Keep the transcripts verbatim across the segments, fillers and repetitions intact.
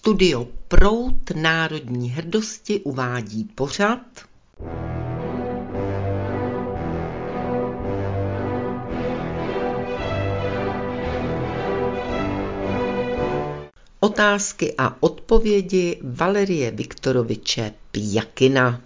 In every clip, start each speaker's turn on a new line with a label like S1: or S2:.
S1: Studio Proud národní hrdosti uvádí pořad Otázky a odpovědi Valerie Viktoroviče Pjakina.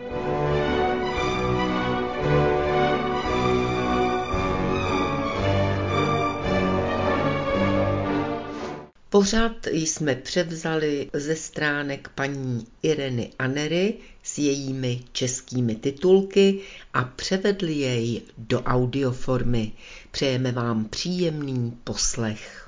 S1: Pořad jsme převzali ze stránek paní Ireny Anery s jejími českými titulky a převedli jej do audioformy. Přejeme vám příjemný poslech.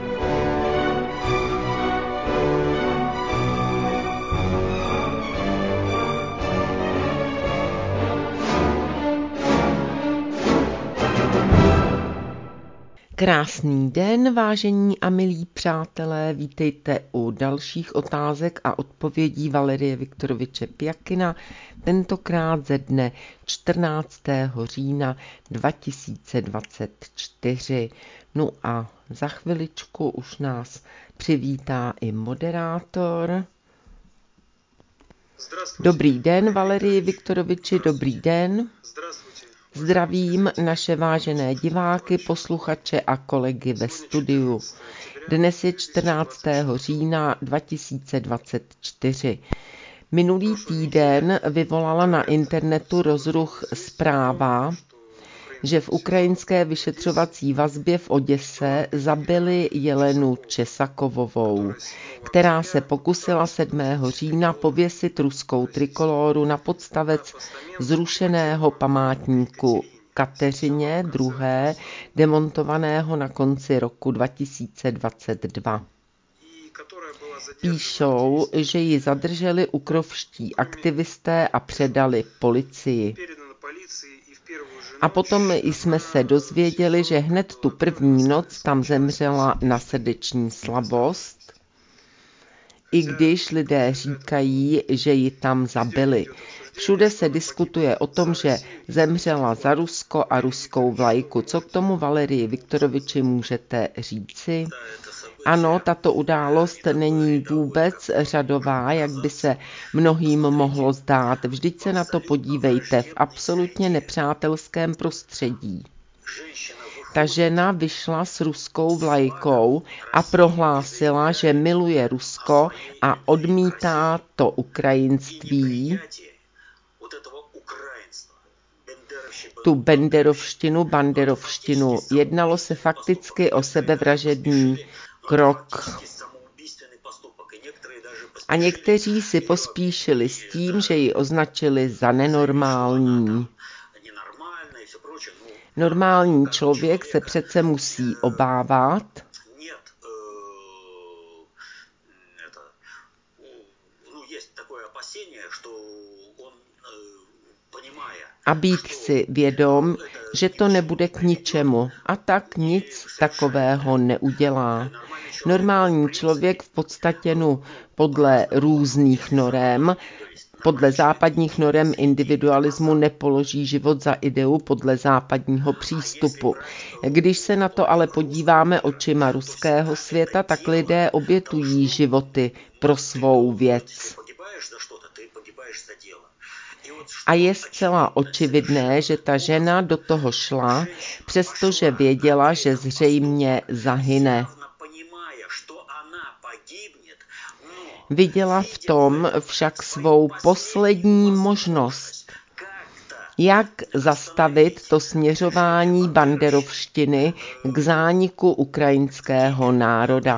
S1: Krásný den, vážení a milí přátelé, vítejte u dalších otázek a odpovědí Valerie Viktoroviče Pjakina, tentokrát ze dne čtrnáctého října dva tisíce dvacet čtyři. No a za chviličku už nás přivítá i moderátor. Dobrý den, Valerie Viktoroviči, dobrý den. Zdravím naše vážené diváky, posluchače a kolegy ve studiu. Dnes je čtrnáctého října dva tisíce dvacet čtyři. Minulý týden vyvolala na internetu rozruch zpráva, že v ukrajinské vyšetřovací vazbě v Oděse zabili Jelenu Česakovovou, která se pokusila sedmého října pověsit ruskou trikolóru na podstavec zrušeného památníku Kateřině druhé., demontovaného na konci roku dva tisíce dvacet dva. Píšou, že ji zadrželi ukrovští aktivisté a předali policii. A potom jsme se dozvěděli, že hned tu první noc tam zemřela na srdeční slabost, i když lidé říkají, že ji tam zabili. Všude se diskutuje o tom, že zemřela za Rusko a ruskou vlajku. Co k tomu, Valerii Viktoroviči, můžete říci? Ano, tato událost není vůbec řadová, jak by se mnohým mohlo zdát. Vždyť se na to podívejte, v absolutně nepřátelském prostředí. Ta žena vyšla s ruskou vlajkou a prohlásila, že miluje Rusko a odmítá to ukrajinství, tu benderovštinu, banderovštinu. Jednalo se fakticky o sebevražedný krok. A někteří si pospíšili s tím, že ji označili za nenormální. Normální člověk se přece musí obávat a být si vědom, že to nebude k ničemu, a tak nic takového neudělá. Normální člověk v podstatě no, podle různých norem, podle západních norem individualismu nepoloží život za ideu podle západního přístupu. Když se na to ale podíváme očima ruského světa, tak lidé obětují životy pro svou věc. A je zcela očividné, že ta žena do toho šla, přestože věděla, že zřejmě zahyne. Viděla v tom však svou poslední možnost, jak zastavit to směřování banderovštiny k zániku ukrajinského národa.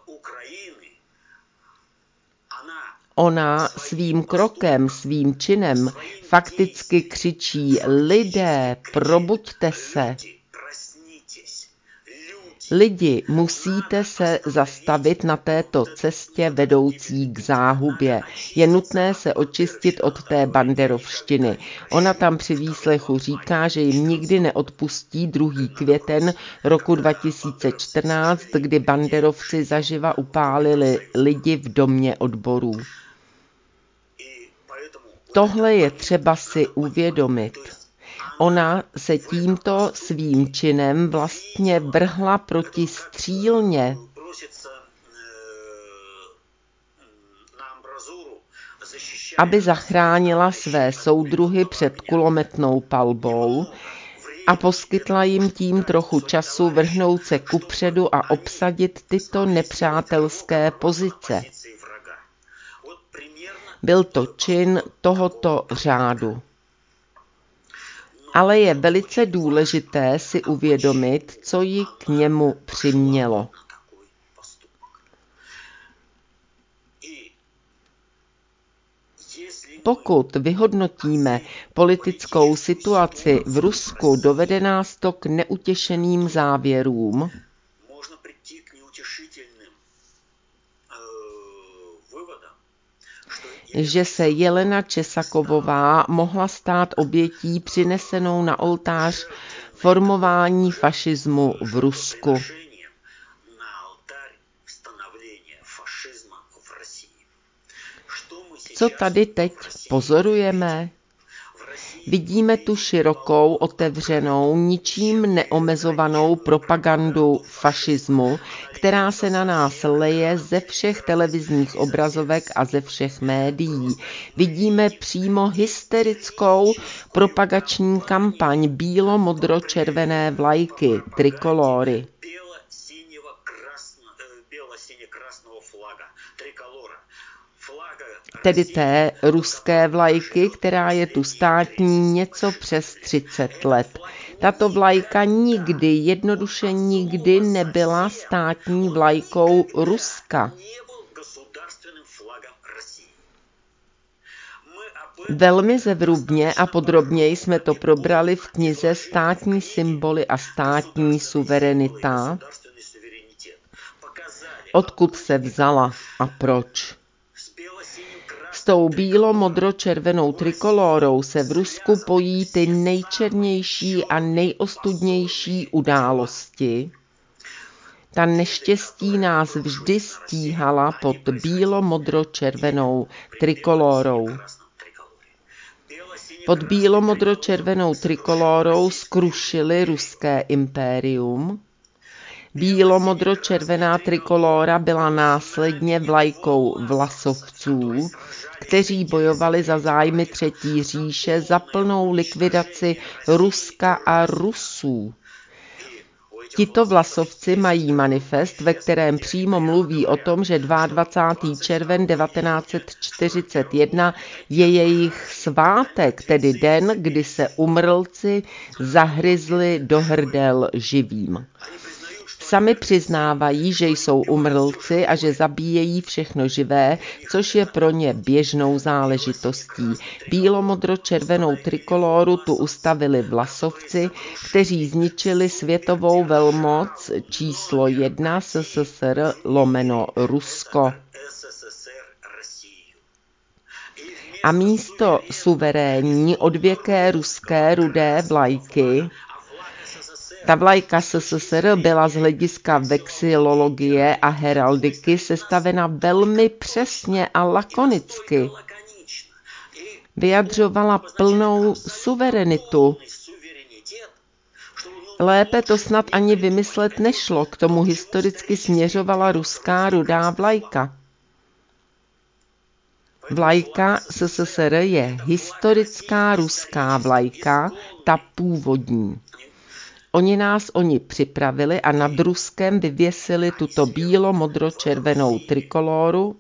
S1: Ona svým krokem, svým činem fakticky křičí: lidé, probuďte se. Lidi, musíte se zastavit na této cestě vedoucí k záhubě. Je nutné se očistit od té banderovštiny. Ona tam při výslechu říká, že jim nikdy neodpustí druhý květen roku dva tisíce čtrnáct, kdy banderovci zaživa upálili lidi v domě odborů. Tohle je třeba si uvědomit. Ona se tímto svým činem vlastně vrhla proti střílně. aby zachránila své soudruhy před kulometnou palbou a poskytla jim tím trochu času vrhnout se kupředu a obsadit tyto nepřátelské pozice. Byl to čin tohoto řádu. Ale je velice důležité si uvědomit, co ji k němu přimělo. Pokud vyhodnotíme politickou situaci v Rusku, dovede nás to k neutěšeným závěrům, že se Jelena Česakovová mohla stát obětí přinesenou na oltář formování fašismu v Rusku. Co tady teď pozorujeme? Vidíme tu širokou, otevřenou, ničím neomezovanou propagandu fašismu, která se na nás leje ze všech televizních obrazovek a ze všech médií. Vidíme přímo hysterickou propagační kampaň bílo-modro-červené vlajky, trikolory. Tedy té ruské vlajky, která je tu státní něco přes třicet let. Tato vlajka nikdy, jednoduše nikdy nebyla státní vlajkou Ruska. Velmi zevrubně a podrobněji jsme to probrali v knize Státní symboly a státní suverenita. Odkud se vzala a proč? S tou bílo-modro-červenou trikolórou se v Rusku pojí ty nejčernější a nejostudnější události. Ta neštěstí nás vždy stíhala pod bílo-modro-červenou trikolórou. Pod bílo-modro-červenou trikolórou skrušili ruské impérium. Bílo-modro-červená trikolóra byla následně vlajkou vlasovců, kteří bojovali za zájmy Třetí říše, za plnou likvidaci Ruska a Rusů. Tito vlasovci mají manifest, ve kterém přímo mluví o tom, že dvacátého druhého června devatenáct set čtyřicet jedna je jejich svátek, tedy den, kdy se umrlci zahryzli do hrdel živým. Sami přiznávají, že jsou umrlci a že zabíjejí všechno živé, což je pro ně běžnou záležitostí. Bílo-modro-červenou trikolóru tu ustavili vlasovci, kteří zničili světovou velmoc číslo jedna S S S R lomeno Rusko. A místo suverénní odvěké ruské rudé vlajky ta vlajka S S S R byla z hlediska vexilologie a heraldiky sestavena velmi přesně a lakonicky. Vyjadřovala plnou suverenitu. Lépe to snad ani vymyslet nešlo, k tomu historicky směřovala ruská rudá vlajka. Vlajka S S S R je historická ruská vlajka, ta původní. Oni nás oni připravili a nad Ruskem vyvěsili tuto bílo-modro-červenou trikolóru,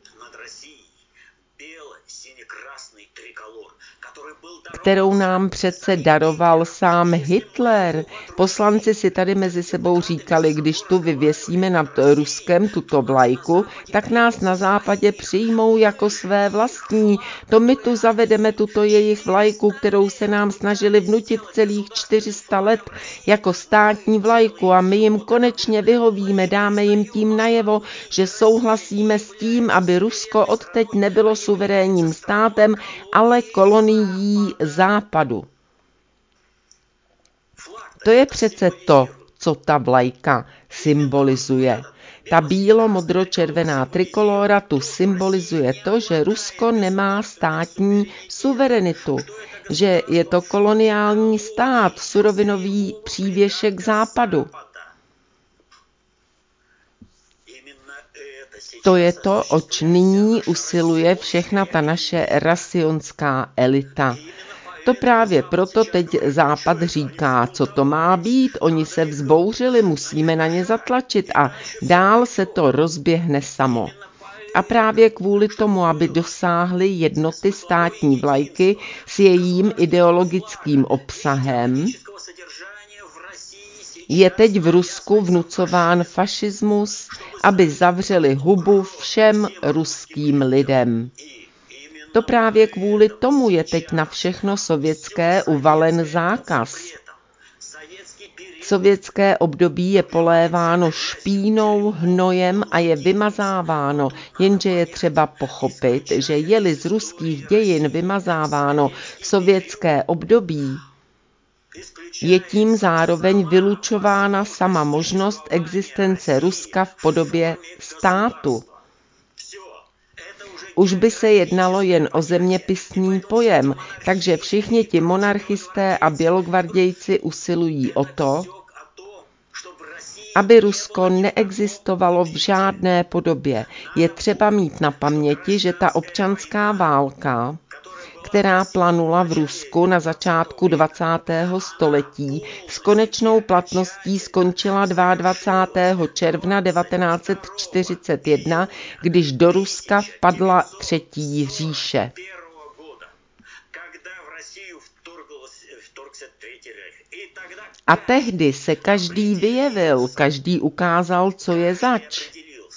S1: kterou nám přece daroval sám Hitler. Poslanci si tady mezi sebou říkali, když tu vyvěsíme nad Ruskem tuto vlajku, tak nás na západě přijmou jako své vlastní. To my tu zavedeme tuto jejich vlajku, kterou se nám snažili vnutit celých čtyři sta let jako státní vlajku a my jim konečně vyhovíme, dáme jim tím najevo, že souhlasíme s tím, aby Rusko odteď nebylo suverénním státem, ale kolonií západu. To je přece to, co ta vlajka symbolizuje. Ta bílo-modro-červená trikolóra tu symbolizuje to, že Rusko nemá státní suverenitu, že je to koloniální stát, surovinový přívěšek západu. To je to, oč nyní usiluje všechna ta naše rasionská elita. To právě proto teď Západ říká, co to má být, oni se vzbouřili, musíme na ně zatlačit a dál se to rozběhne samo. A právě kvůli tomu, aby dosáhli jednoty státní vlajky s jejím ideologickým obsahem, je teď v Rusku vnucován fašismus, aby zavřeli hubu všem ruským lidem. To právě kvůli tomu je teď na všechno sovětské uvalen zákaz. Sovětské období je poléváno špínou, hnojem a je vymazáváno, jenže je třeba pochopit, že je-li z ruských dějin vymazáváno sovětské období, je tím zároveň vylučována sama možnost existence Ruska v podobě státu. Už by se jednalo jen o zeměpisný pojem, takže všichni ti monarchisté a bělogvardějci usilují o to, aby Rusko neexistovalo v žádné podobě. Je třeba mít na paměti, že ta občanská válka, která planula v Rusku na začátku dvacátého století, s konečnou platností skončila dvacátého druhého června devatenáct set čtyřicet jedna, když do Ruska vpadla Třetí říše. A tehdy se každý vyjevil, každý ukázal, co je zač.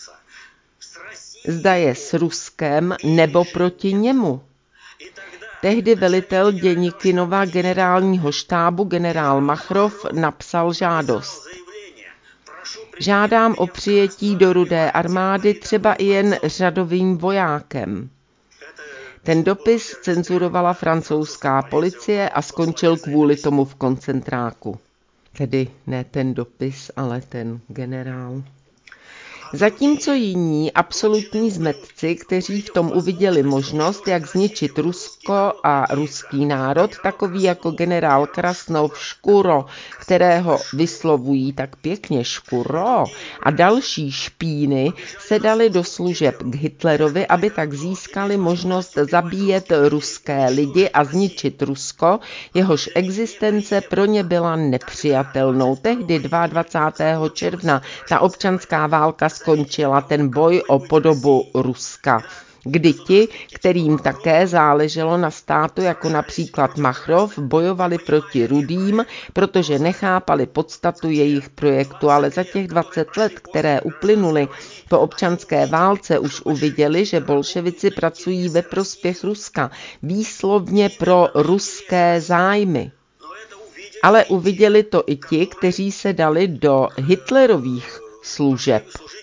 S1: Zda je s Ruskem nebo proti němu. Tehdy velitel Děnikinova generálního štábu generál Machrov napsal žádost. Žádám o přijetí do Rudé armády třeba i jen řadovým vojákem. Ten dopis cenzurovala francouzská policie a skončil kvůli tomu v koncentráku. Tedy ne ten dopis, ale ten generál. Zatímco jiní absolutní zmetci, kteří v tom uviděli možnost, jak zničit Rusko a ruský národ, takový jako generál Krasnov, Škuro, kterého vyslovují tak pěkně Škuro, a další špíny, se dali do služeb k Hitlerovi, aby tak získali možnost zabíjet ruské lidi a zničit Rusko, jehož existence pro ně byla nepřijatelnou. Tehdy dvacátého druhého června ta občanská válka skončila, ten boj o podobu Ruska, kdy ti, kterým také záleželo na státu, jako například Machrov, bojovali proti Rudým, protože nechápali podstatu jejich projektu, ale za těch dvacet let, které uplynuly po občanské válce, už uviděli, že bolševici pracují ve prospěch Ruska, výslovně pro ruské zájmy. Ale uviděli to i ti, kteří se dali do Hitlerových služeb.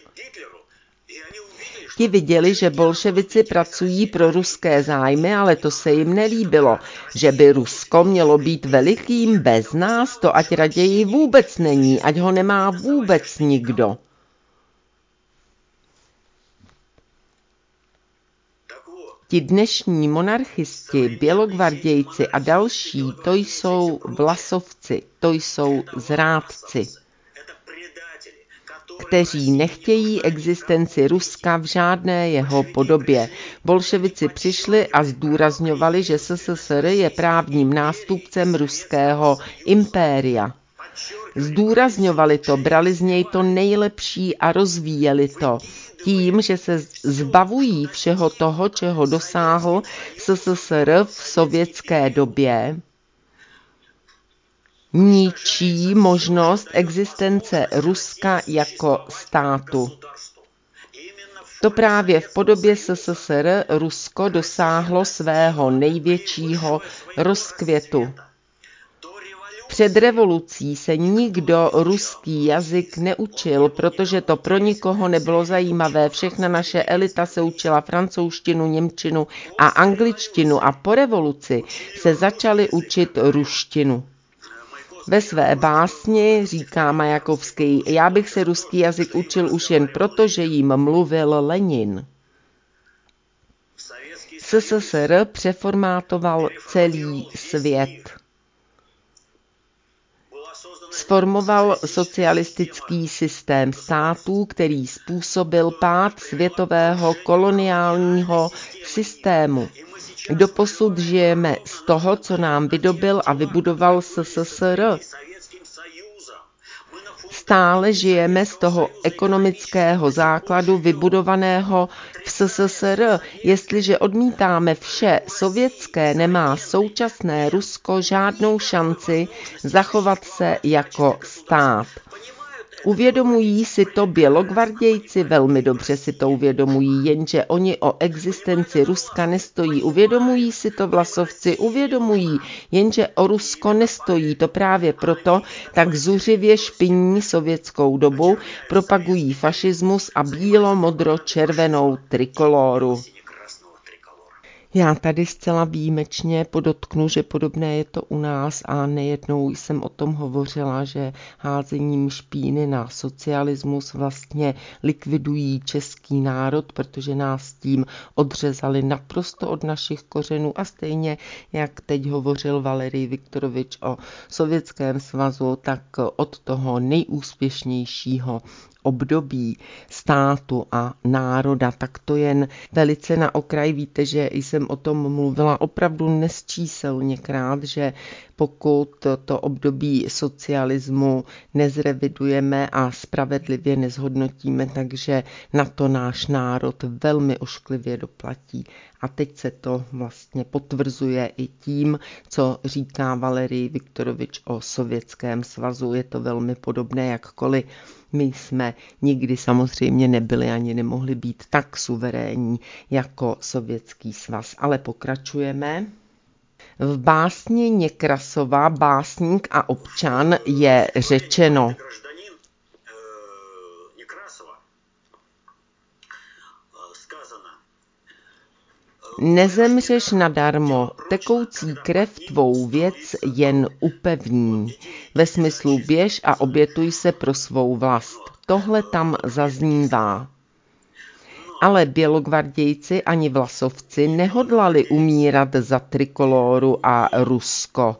S1: Ti viděli, že bolševici pracují pro ruské zájmy, ale to se jim nelíbilo. Že by Rusko mělo být velikým bez nás, to ať raději vůbec není, ať ho nemá vůbec nikdo. Ti dnešní monarchisti, bělogvardějci a další, to jsou vlasovci, to jsou zrádci, kteří nechtějí existenci Ruska v žádné jeho podobě. Bolševici přišli a zdůrazňovali, že S S S R je právním nástupcem ruského impéria. Zdůrazňovali to, brali z něj to nejlepší a rozvíjeli to. Tím, že se zbavují všeho toho, čeho dosáhl S S S R v sovětské době, ničí možnost existence Ruska jako státu. To právě v podobě S S S R Rusko dosáhlo svého největšího rozkvětu. Před revolucí se nikdo ruský jazyk neučil, protože to pro nikoho nebylo zajímavé. Všechna naše elita se učila francouzštinu, němčinu a angličtinu a po revoluci se začali učit ruštinu. Ve své básni říká Majakovský, já bych se ruský jazyk učil už jen proto, že jim mluvil Lenin. S S S R přeformátoval celý svět. sformoval socialistický systém států, který způsobil pád světového koloniálního systému. Doposud žijeme z toho, co nám vydobyl a vybudoval S S S R. Stále žijeme z toho ekonomického základu vybudovaného v S S S R. Jestliže odmítáme vše sovětské, nemá současné Rusko žádnou šanci zachovat se jako stát. Uvědomují si to bělogvardějci, velmi dobře si to uvědomují, jenže oni o existenci Ruska nestojí. Uvědomují si to vlasovci, uvědomují, jenže o Rusko nestojí. To právě proto tak zuřivě špiní sovětskou dobu, propagují fašismus a bílo-modro-červenou trikoloru. Já tady zcela výjimečně podotknu, že podobné je to u nás a nejednou jsem o tom hovořila, že házením špíny na socialismus vlastně likvidují český národ, protože nás tím odřezali naprosto od našich kořenů a stejně, jak teď hovořil Valerij Viktorovič o Sovětském svazu, tak od toho nejúspěšnějšího období státu a národa, tak to jen velice na okraj. Víte, že jsem o tom mluvila opravdu nesčíselněkrát, že pokud to období socialismu nezrevidujeme a spravedlivě nezhodnotíme, takže na to náš národ velmi ošklivě doplatí. A teď se to vlastně potvrzuje i tím, co říká Valerij Viktorovič o Sovětském svazu. Je to velmi podobné, jakkoliv my jsme nikdy samozřejmě nebyli ani nemohli být tak suverénní jako Sovětský svaz. Ale pokračujeme. V básni Někrasova Básník a občan je řečeno: nezemřeš nadarmo, tekoucí krev tvou věc jen upevní. Ve smyslu běž a obětuj se pro svou vlast. Tohle tam zaznívá. Ale bělogvardějci ani vlasovci nehodlali umírat za trikoloru a Rusko.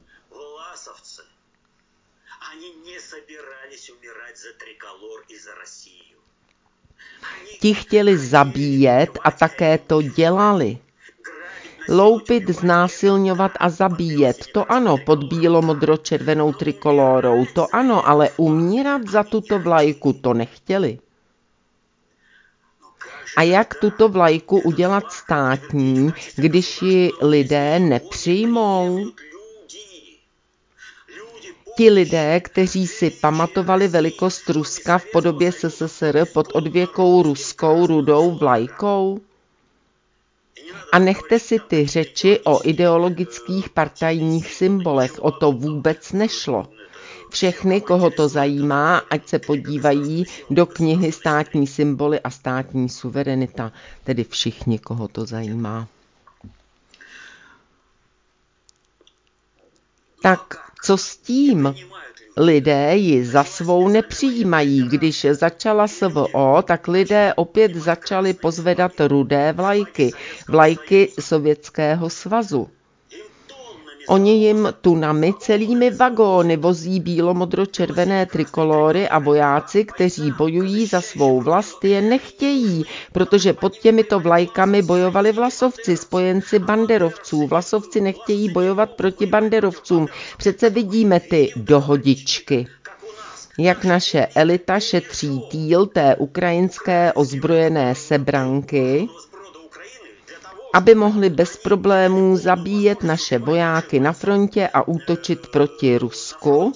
S1: Ti chtěli zabíjet a také to dělali. Loupit, znásilňovat a zabíjet, to ano, pod bílo-modro-červenou trikolórou, to ano, ale umírat za tuto vlajku to nechtěli. A jak tuto vlajku udělat státní, když ji lidé nepřijmou? Ti lidé, kteří si pamatovali velikost Ruska v podobě S S S R pod odvěkou ruskou rudou vlajkou? A nechte si ty řeči o ideologických partajních symbolech, o to vůbec nešlo. Všechny, koho to zajímá, ať se podívají do knihy Státní symboly a státní suverenita, tedy všichni, koho to zajímá. Tak co s tím? Lidé ji za svou nepřijímají. Když začala S V O, tak lidé opět začali pozvedat rudé vlajky, vlajky Sovětského svazu. Oni jim tunami celými vagóny vozí bílo-modro-červené trikolory a vojáci, kteří bojují za svou vlast, je nechtějí, protože pod těmito vlajkami bojovali vlasovci, spojenci banderovců. Vlasovci nechtějí bojovat proti banderovcům. Přece vidíme ty dohodičky. Jak naše elita šetří týl té ukrajinské ozbrojené sebranky, aby mohli bez problémů zabíjet naše vojáky na frontě a útočit proti Rusku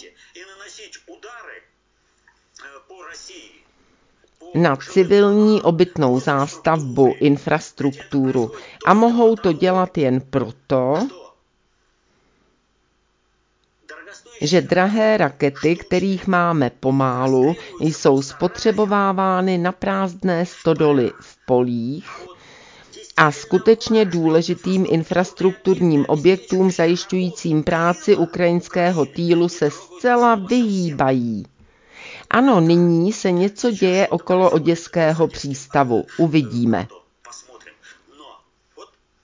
S1: na civilní obytnou zástavbu, infrastrukturu. A mohou to dělat jen proto, že drahé rakety, kterých máme pomálu, jsou spotřebovávány na prázdné stodoly v polích, a skutečně důležitým infrastrukturním objektům zajišťujícím práci ukrajinského týlu se zcela vyhýbají. Ano, nyní se něco děje okolo oděského přístavu. Uvidíme.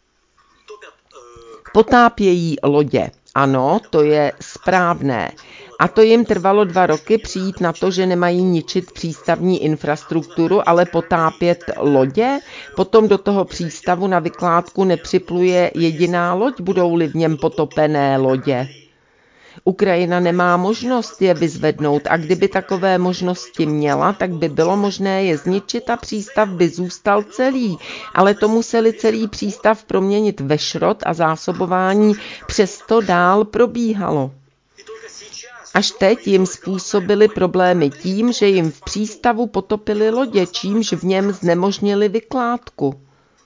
S1: Potápějí lodě. Ano, to je správné. A to jim trvalo dva roky přijít na to, že nemají ničit přístavní infrastrukturu, ale potápět lodě. Potom do toho přístavu na vykládku nepřipluje jediná loď, budou-li v něm potopené lodě. Ukrajina nemá možnost je vyzvednout a kdyby takové možnosti měla, tak by bylo možné je zničit a přístav by zůstal celý, ale to museli celý přístav proměnit ve šrot a zásobování přesto dál probíhalo. Až teď jim způsobili problémy tím, že jim v přístavu potopili lodě, čímž v něm znemožnili vykládku.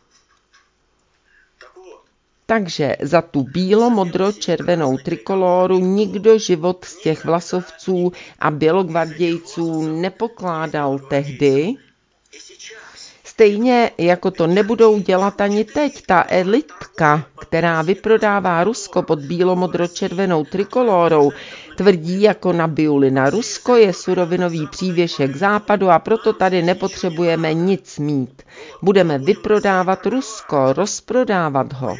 S1: Takže za tu bílo-modro-červenou trikolóru nikdo život z těch vlasovců a bělogvardějců nepokládal tehdy, stejně jako to nebudou dělat ani teď. Ta elitka, která vyprodává Rusko pod bílo-modro-červenou trikolórou, tvrdí jako na biulina. Rusko je surovinový přívěšek západu a proto tady nepotřebujeme nic mít. Budeme vyprodávat Rusko, rozprodávat ho.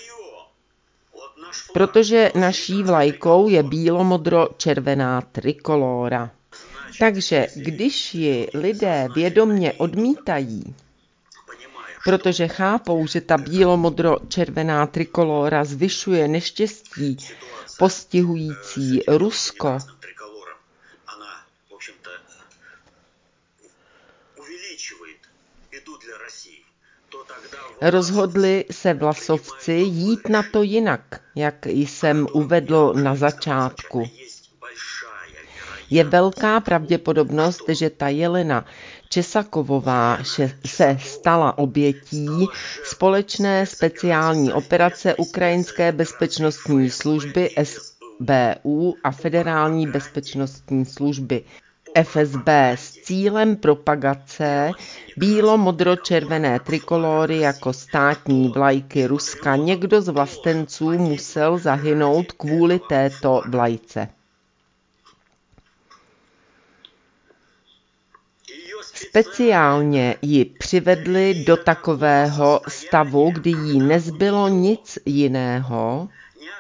S1: Protože naší vlajkou je bílo-modro-červená trikolóra. Takže když ji lidé vědomně odmítají, protože chápou, že ta bílo-modro-červená trikolóra zvyšuje neštěstí postihující Rusko, rozhodli se vlasovci jít na to jinak, jak jsem uvedl na začátku. Je velká pravděpodobnost, že ta Jelena Česakovová se stala obětí společné speciální operace Ukrajinské bezpečnostní služby S B U a Federální bezpečnostní služby F S B s cílem propagace bílo-modro-červené trikolóry jako státní vlajky Ruska. Někdo z vlastenců musel zahynout kvůli této vlajce. Speciálně ji přivedli do takového stavu, kdy jí nezbylo nic jiného,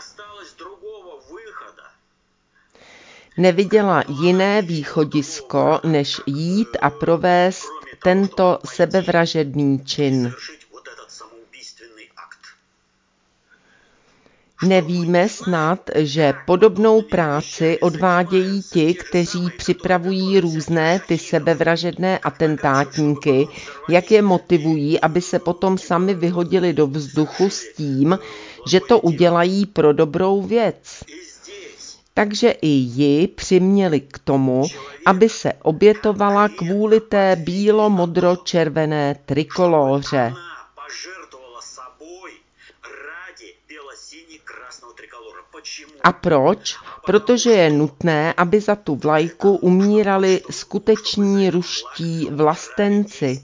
S1: neviděla jiné východisko, než jít a provést tento sebevražedný čin. Nevíme snad, že podobnou práci odvádějí ti, kteří připravují různé ty sebevražedné atentátníky, jak je motivují, aby se potom sami vyhodili do vzduchu s tím, že to udělají pro dobrou věc. Takže i ji přiměli k tomu, aby se obětovala kvůli té bílo-modro-červené trikolóře. A proč? Protože je nutné, aby za tu vlajku umírali skuteční ruští vlastenci.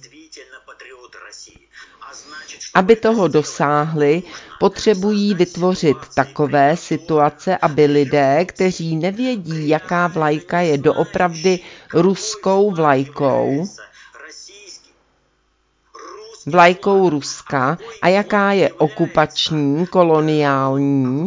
S1: Aby toho dosáhli, potřebují vytvořit takové situace, aby lidé, kteří nevědí, jaká vlajka je doopravdy ruskou vlajkou, vlajkou Ruska a jaká je okupační, koloniální,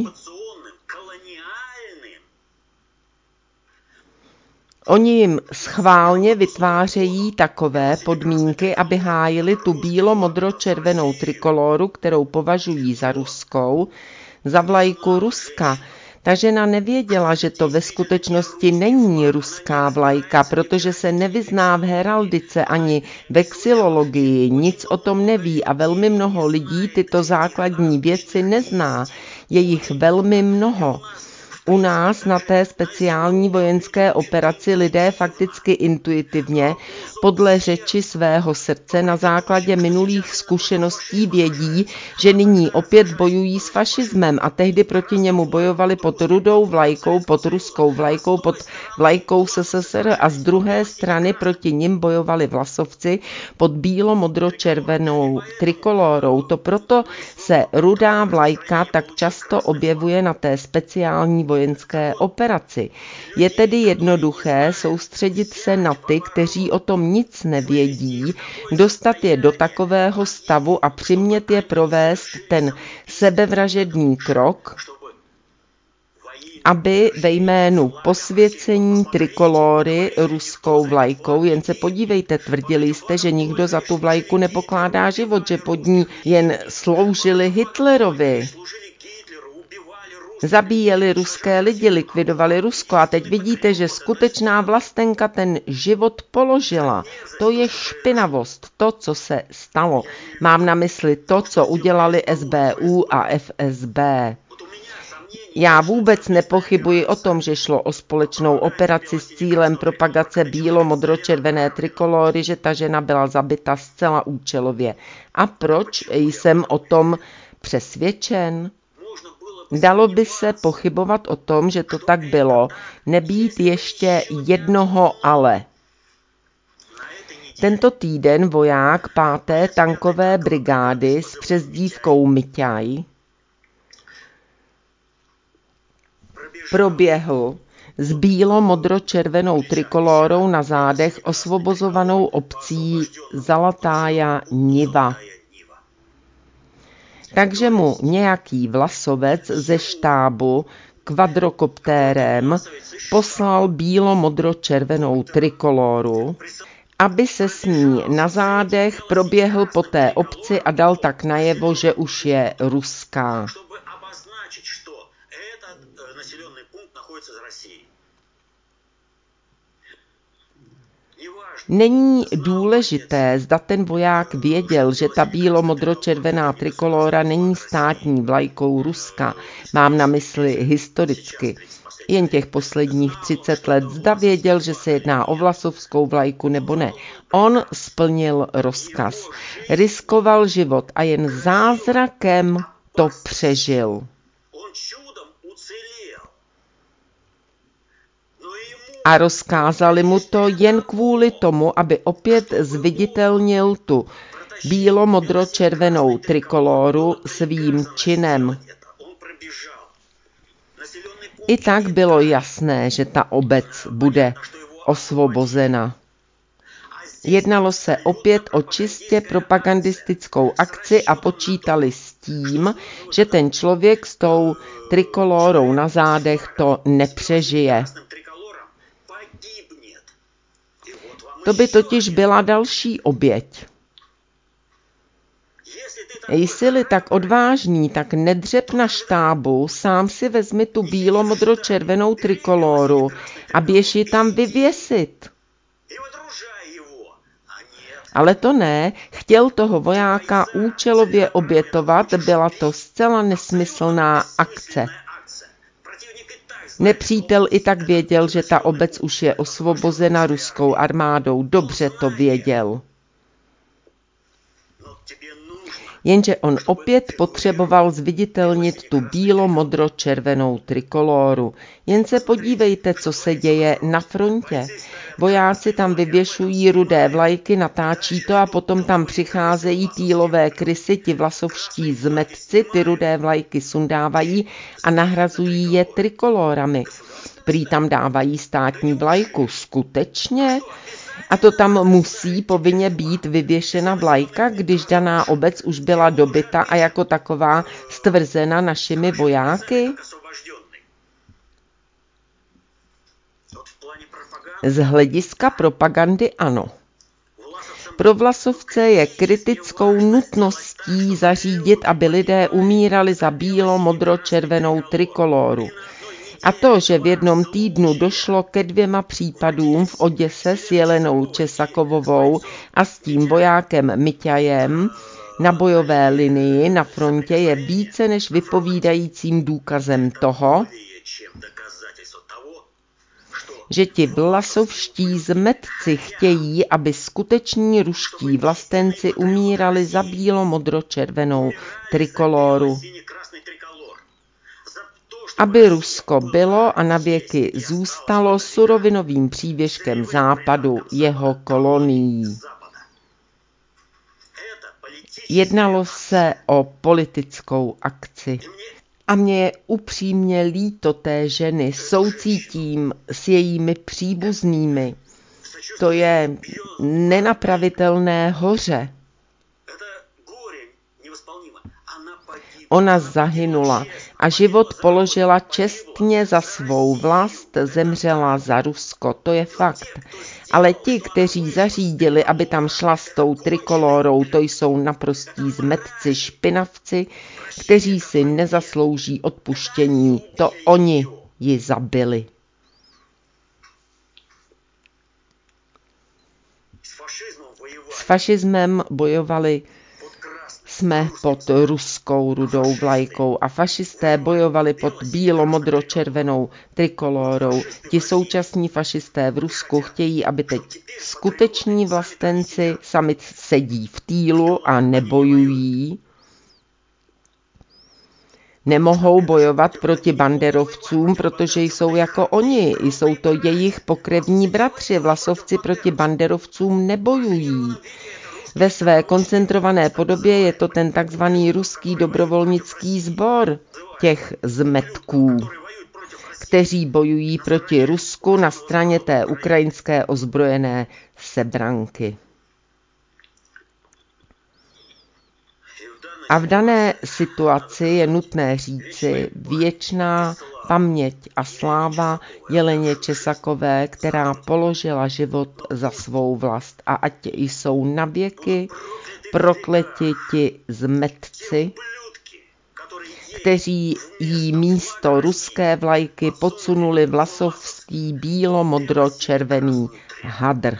S1: oni jim schválně vytvářejí takové podmínky, aby hájili tu bílo-modro-červenou trikolóru, kterou považují za ruskou, za vlajku Ruska. Ta žena nevěděla, že to ve skutečnosti není ruská vlajka, protože se nevyzná v heraldice ani vexilologii, nic o tom neví a velmi mnoho lidí tyto základní věci nezná. Je jich velmi mnoho. U nás na té speciální vojenské operaci lidé fakticky intuitivně, podle řeči svého srdce, na základě minulých zkušeností vědí, že nyní opět bojují s fašismem a tehdy proti němu bojovali pod rudou vlajkou, pod ruskou vlajkou, pod vlajkou S S S R a z druhé strany proti nim bojovali vlasovci pod bílo-modro-červenou trikolórou. To proto se rudá vlajka tak často objevuje na té speciální vojenské operaci. Je tedy jednoduché soustředit se na ty, kteří o tom nic nevědí, dostat je do takového stavu a přimět je provést ten sebevražedný krok, aby ve jménu posvěcení trikolory ruskou vlajkou, jen se podívejte, tvrdili jste, že nikdo za tu vlajku nepokládá život, že pod ní jen sloužili Hitlerovi. Zabíjeli ruské lidi, likvidovali Rusko a teď vidíte, že skutečná vlastenka ten život položila. To je špinavost, to, co se stalo. Mám na mysli to, co udělali S B U a F S B. Já vůbec nepochybuji o tom, že šlo o společnou operaci s cílem propagace bílo-modro-červené trikolory, že ta žena byla zabita zcela účelově. A proč jsem o tom přesvědčen? Dalo by se pochybovat o tom, že to tak bylo, nebýt ještě jednoho ale. Tento týden voják páté tankové brigády s přezdívkou Miťaj proběhl s bílo-modro-červenou trikolórou na zádech osvobozovanou obcí Zalatája Niva. Takže mu nějaký vlasovec ze štábu kvadrokoptérem poslal bílo-modro-červenou trikolóru, aby se s ní na zádech proběhl po té obci a dal tak najevo, že už je ruská. Není důležité, zda ten voják věděl, že ta bílo-modro-červená trikolóra není státní vlajkou Ruska. Mám na mysli historicky. Jen těch posledních třicet let, zda věděl, že se jedná o vlasovskou vlajku nebo ne. On splnil rozkaz. Riskoval život a jen zázrakem to přežil. A rozkázali mu to jen kvůli tomu, aby opět zviditelnil tu bílo-modro-červenou trikolóru svým činem. I tak bylo jasné, že ta obec bude osvobozena. Jednalo se opět o čistě propagandistickou akci a počítali s tím, že ten člověk s tou trikolórou na zádech to nepřežije. To by totiž byla další oběť. Jsi-li tak odvážný, tak nedřep na štábu, sám si vezmi tu bílo-modro-červenou trikolóru a běž ji tam vyvěsit. Ale to ne, chtěl toho vojáka účelově obětovat, byla to zcela nesmyslná akce. Nepřítel i tak věděl, že ta obec už je osvobozena ruskou armádou, dobře to věděl. Jenže on opět potřeboval zviditelnit tu bílo-modro-červenou trikolóru. Jen se podívejte, co se děje na frontě. Vojáci tam vyvěšují rudé vlajky, natáčí to a potom tam přicházejí týlové krysy, ti vlasovští zmetci, ty rudé vlajky sundávají a nahrazují je trikolórami. Prý tam dávají státní vlajku. Skutečně? A to tam musí povinně být vyvěšena vlajka, když daná obec už byla dobyta a jako taková stvrzena našimi vojáky? Z hlediska propagandy ano. Pro vlasovce je kritickou nutností zařídit, aby lidé umírali za bílo-modro-červenou trikolóru. A to, že v jednom týdnu došlo ke dvěma případům v Oděse s Jelenou Česakovovou a s tím vojákem Miťajem na bojové linii na frontě, je více než vypovídajícím důkazem toho, že ti vlasovští zmetci chtějí, aby skuteční ruští vlastenci umírali za bílo-modro-červenou trikolóru. Aby Rusko bylo a navěky zůstalo surovinovým přívěškem Západu, jeho kolonií. Jednalo se o politickou akci. A mně je upřímně líto té ženy, soucítím s jejími příbuznými. To je nenapravitelné hoře. Ona zahynula a život položila čestně za svou vlast, zemřela za Rusko, to je fakt. Ale ti, kteří zařídili, aby tam šla s tou trikolórou, to jsou naprostí zmetci, špinavci, kteří si nezaslouží odpuštění, to oni ji zabili. S fašismem bojovali jsme pod ruskou rudou vlajkou a fašisté bojovali pod bílo-modro-červenou trikolórou. Ti současní fašisté v Rusku chtějí, aby teď skuteční vlastenci sami sedí v týlu a nebojují. Nemohou bojovat proti banderovcům, protože jsou jako oni, jsou to jejich pokrevní bratři. Vlasovci proti banderovcům nebojují. Ve své koncentrované podobě je to ten takzvaný ruský dobrovolnický sbor těch zmetků, kteří bojují proti Rusku na straně té ukrajinské ozbrojené sebranky. A v dané situaci je nutné říci věčná paměť a sláva Jeleně Česakové, která položila život za svou vlast. A ať jsou navěky prokleti ti zmetci, kteří jí místo ruské vlajky podsunuli vlasovský bílo-modro-červený hadr.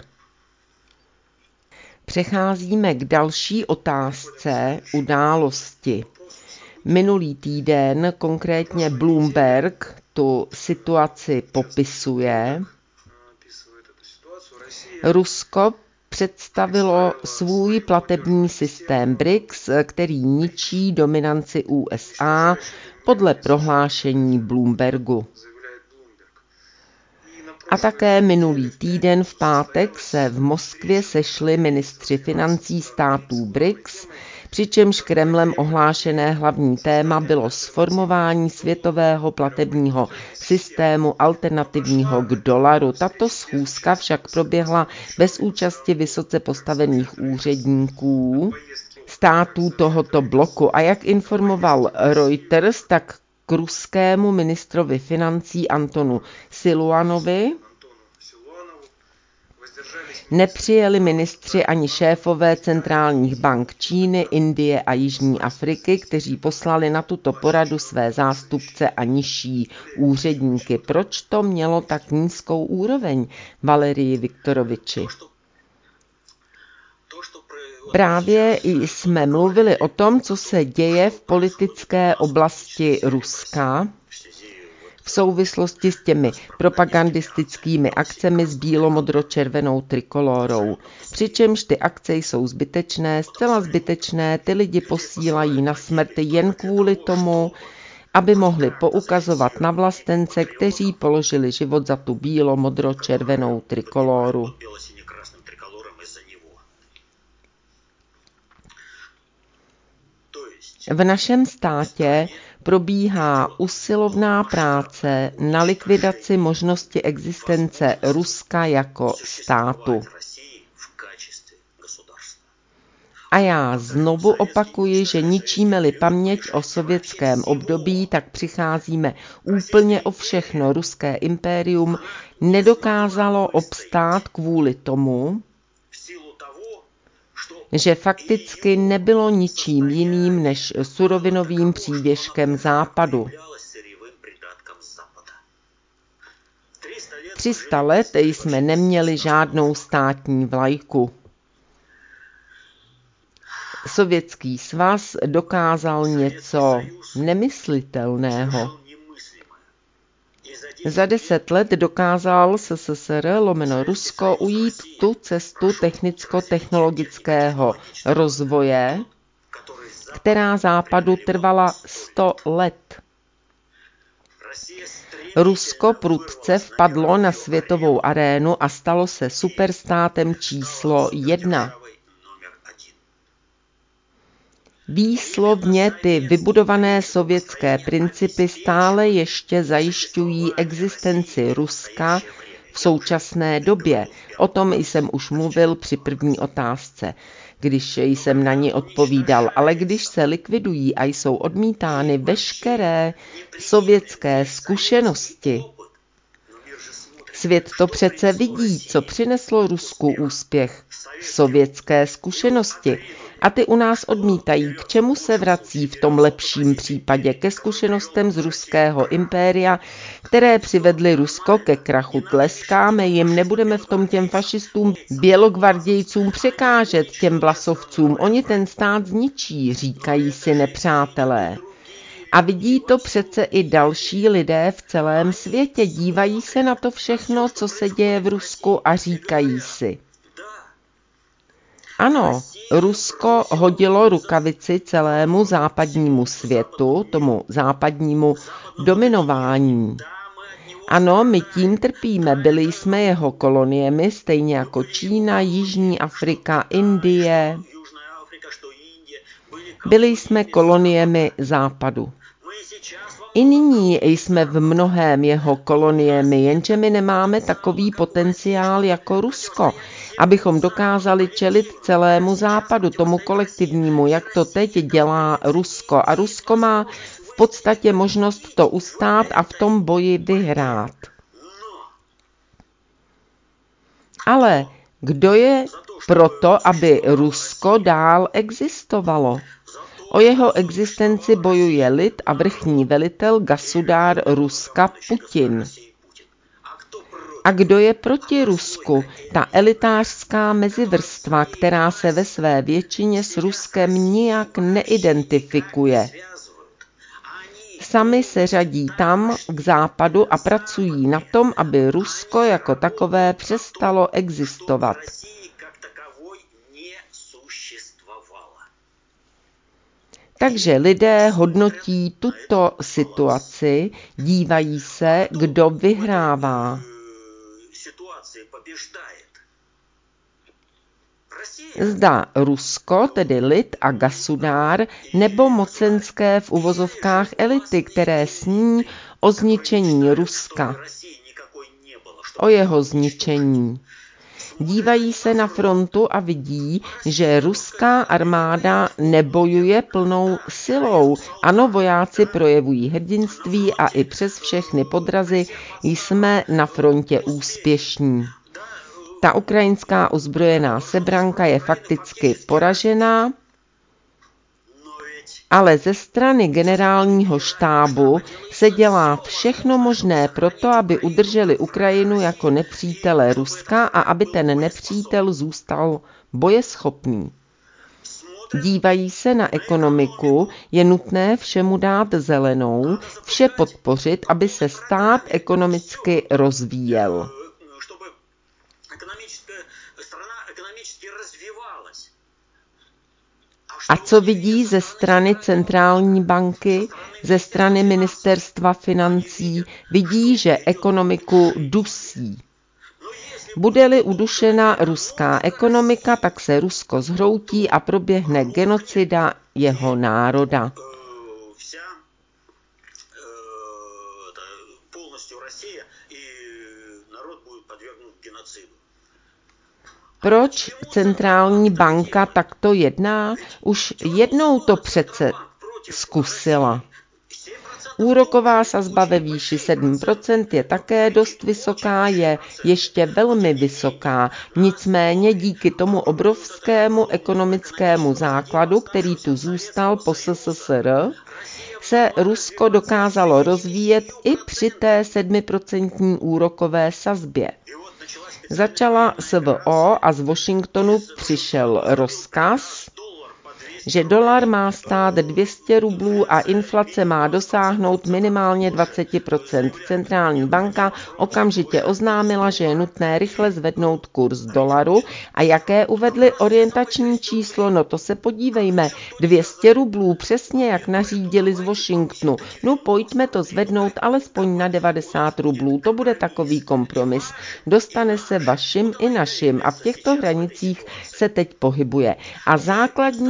S1: Přecházíme k další otázce události. Minulý týden, konkrétně Bloomberg, tu situaci popisuje. Rusko představilo svůj platební systém B R I C S, který ničí dominanci U S A podle prohlášení Bloombergu. A také minulý týden v pátek se v Moskvě sešli ministři financí států B R I C S, přičemž Kremlem ohlášené hlavní téma bylo sformování světového platebního systému alternativního k dolaru. Tato schůzka však proběhla bez účasti vysoce postavených úředníků států tohoto bloku. A jak informoval Reuters, tak k ruskému ministrovi financí Antonu Siluanovi nepřijeli ministři ani šéfové centrálních bank Číny, Indie a Jižní Afriky, kteří poslali na tuto poradu své zástupce a nižší úředníky. Proč to mělo tak nízkou úroveň, Valerii Viktoroviči? Právě jsme mluvili o tom, co se děje v politické oblasti Ruska v souvislosti s těmi propagandistickými akcemi s bílo-modro-červenou trikolórou. Přičemž ty akce jsou zbytečné, zcela zbytečné, ty lidi posílají na smrt jen kvůli tomu, aby mohli poukazovat na vlastence, kteří položili život za tu bílo-modro-červenou trikolóru. V našem státě probíhá usilovná práce na likvidaci možnosti existence Ruska jako státu. A já znovu opakuji, že ničíme-li paměť o sovětském období, tak přicházíme úplně o všechno. Ruské impérium nedokázalo obstát kvůli tomu, že fakticky nebylo ničím jiným než surovinovým přívěškem Západu. tři sta let jsme neměli žádnou státní vlajku. Sovětský svaz dokázal něco nemyslitelného. Za deset let dokázal S S S R lomeno Rusko ujít tu cestu technicko-technologického rozvoje, která Západu trvala sto let. Rusko prudce vpadlo na světovou arénu a stalo se superstátem číslo jedna. Výslovně ty vybudované sovětské principy stále ještě zajišťují existenci Ruska v v současné době? O tom jsem už mluvil při první otázce, když jsem na ní odpovídal, ale když se likvidují a jsou odmítány veškeré sovětské zkušenosti. Svět to přece vidí, co přineslo Rusku úspěch. Sovětské zkušenosti. A ty u nás odmítají, k čemu se vrací v tom lepším případě, ke zkušenostem z ruského impéria, které přivedly Rusko ke krachu. Tleskáme jim, nebudeme v tom těm fašistům, bělogvardějcům překážet, těm vlasovcům. Oni ten stát zničí, říkají si nepřátelé. A vidí to přece i další lidé v celém světě. Dívají se na to všechno, co se děje v Rusku a říkají si. Ano, Rusko hodilo rukavici celému západnímu světu, tomu západnímu dominování. Ano, my tím trpíme, byli jsme jeho koloniemi, stejně jako Čína, Jižní Afrika, Indie. Byli jsme koloniemi západu. I nyní jsme v mnohém jeho koloniemi, jenže my nemáme takový potenciál jako Rusko, abychom dokázali čelit celému západu, tomu kolektivnímu, jak to teď dělá Rusko. A Rusko má v podstatě možnost to ustát a v tom boji vyhrát. Ale kdo je proto, aby Rusko dál existovalo? O jeho existenci bojuje lid a vrchní velitel gasudár Ruska Putin. A kdo je proti Rusku? Ta elitářská mezivrstva, která se ve své většině s Ruskem nijak neidentifikuje. Sami se řadí tam k západu a pracují na tom, aby Rusko jako takové přestalo existovat. Takže lidé hodnotí tuto situaci, dívají se, kdo vyhrává. Zda Rusko, tedy lid a gasudár, nebo mocenské v uvozovkách elity, které sní o zničení Ruska, o jeho zničení. Dívají se na frontu a vidí, že ruská armáda nebojuje plnou silou. Ano, vojáci projevují hrdinství a i přes všechny podrazy jsme na frontě úspěšní. Ta ukrajinská ozbrojená sebranka je fakticky poražená, ale ze strany generálního štábu se dělá všechno možné proto, aby udrželi Ukrajinu jako nepřítele Ruska a aby ten nepřítel zůstal bojeschopný. Dívají se na ekonomiku, je nutné všemu dát zelenou, vše podpořit, aby se stát ekonomicky rozvíjel. A co vidí ze strany centrální banky, ze strany ministerstva financí? Vidí, že ekonomiku dusí. Bude-li udušena ruská ekonomika, tak se Rusko zhroutí a proběhne genocida jeho národa. Proč centrální banka takto jedná? Už jednou to přece zkusila. Úroková sazba ve výši sedm procent je také dost vysoká, je ještě velmi vysoká. Nicméně díky tomu obrovskému ekonomickému základu, který tu zůstal po S S S R, se Rusko dokázalo rozvíjet i při té sedmiprocentní úrokové sazbě. Začala S V O a z Washingtonu přišel rozkaz, že dolar má stát dvě stě rublů a inflace má dosáhnout minimálně dvacet procent. Centrální banka okamžitě oznámila, že je nutné rychle zvednout kurz dolaru. A jaké uvedli orientační číslo? No to se podívejme. dvě stě rublů, přesně jak nařídili z Washingtonu. No pojďme to zvednout alespoň na devadesát rublů. To bude takový kompromis. Dostane se vašim i našim a v těchto hranicích se teď pohybuje. A základní úrok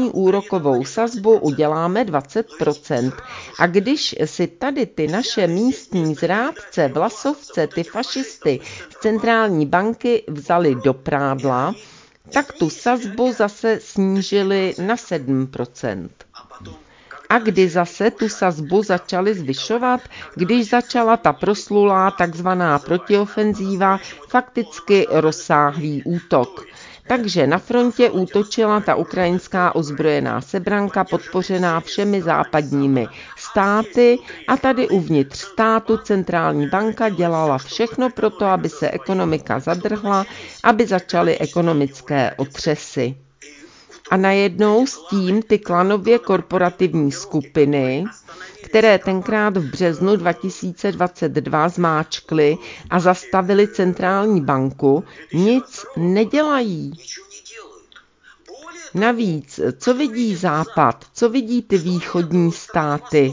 S1: úrokovou sazbu, uděláme dvacet procent. A když si tady ty naše místní zrádce, vlasovce, ty fašisty z centrální banky vzali do prádla, tak tu sazbu zase snížili na sedm procent. A kdy zase tu sazbu začali zvyšovat, když začala ta proslulá takzvaná protiofenzíva, fakticky rozsáhlý útok. Takže na frontě útočila ta ukrajinská ozbrojená sebranka podpořená všemi západními státy a tady uvnitř státu centrální banka dělala všechno pro to, aby se ekonomika zadrhla, aby začaly ekonomické otřesy. A najednou s tím ty klanově korporativní skupiny, které tenkrát v březnu dva tisíce dvacet dva zmáčkly a zastavili centrální banku, nic nedělají. Navíc, co vidí Západ, co vidí ty východní státy?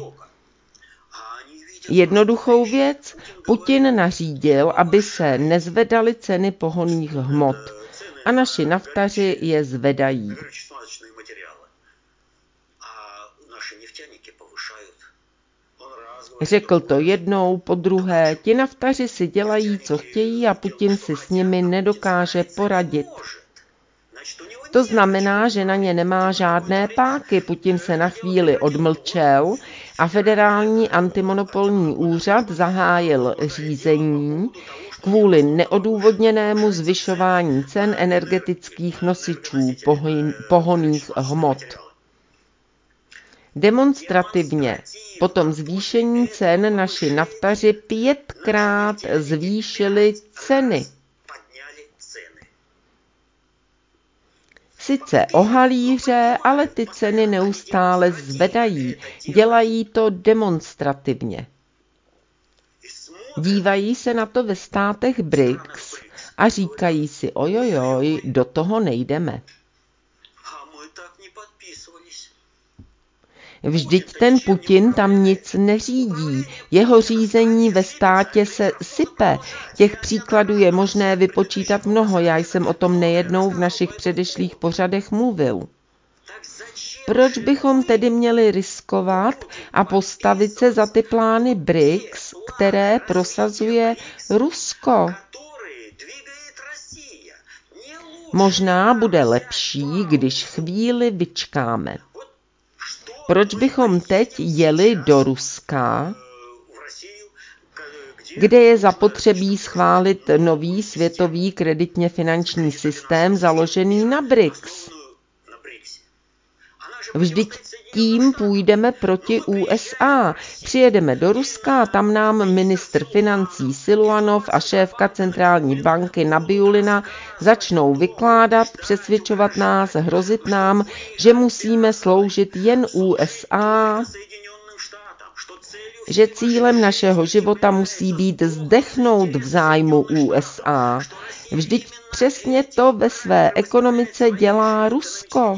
S1: Jednoduchou věc, Putin nařídil, aby se nezvedaly ceny pohonných hmot. A naši naftaři je zvedají. Řekl to jednou, po druhé, ti naftaři si dělají, co chtějí a Putin si s nimi nedokáže poradit. To znamená, že na ně nemá žádné páky. Putin se na chvíli odmlčel a federální antimonopolní úřad zahájil řízení kvůli neodůvodněnému zvyšování cen energetických nosičů pohonných hmot. Demonstrativně po tom zvýšení cen naši naftaři pětkrát zvýšili ceny. Sice o halíře, ale ty ceny neustále zvedají. Dělají to demonstrativně. Dívají se na to ve státech B R I C S a říkají si, ojojoj, do toho nejdeme. Vždyť ten Putin tam nic neřídí, jeho řízení ve státě se sype. Těch příkladů je možné vypočítat mnoho, já jsem o tom nejednou v našich předešlých pořadech mluvil. Proč bychom tedy měli riskovat a postavit se za ty plány B R I C S, které prosazuje Rusko? Možná bude lepší, když chvíli vyčkáme. Proč bychom teď jeli do Ruska, kde je zapotřebí schválit nový světový kreditně finanční systém založený na B R I C S? Vždyť tím půjdeme proti U S A. Přijedeme do Ruska a tam nám ministr financí Siluanov a šéfka centrální banky Nabiulina začnou vykládat, přesvědčovat nás, hrozit nám, že musíme sloužit jen U S A, že cílem našeho života musí být zdechnout v zájmu U S A. Vždyť přesně to ve své ekonomice dělá Rusko.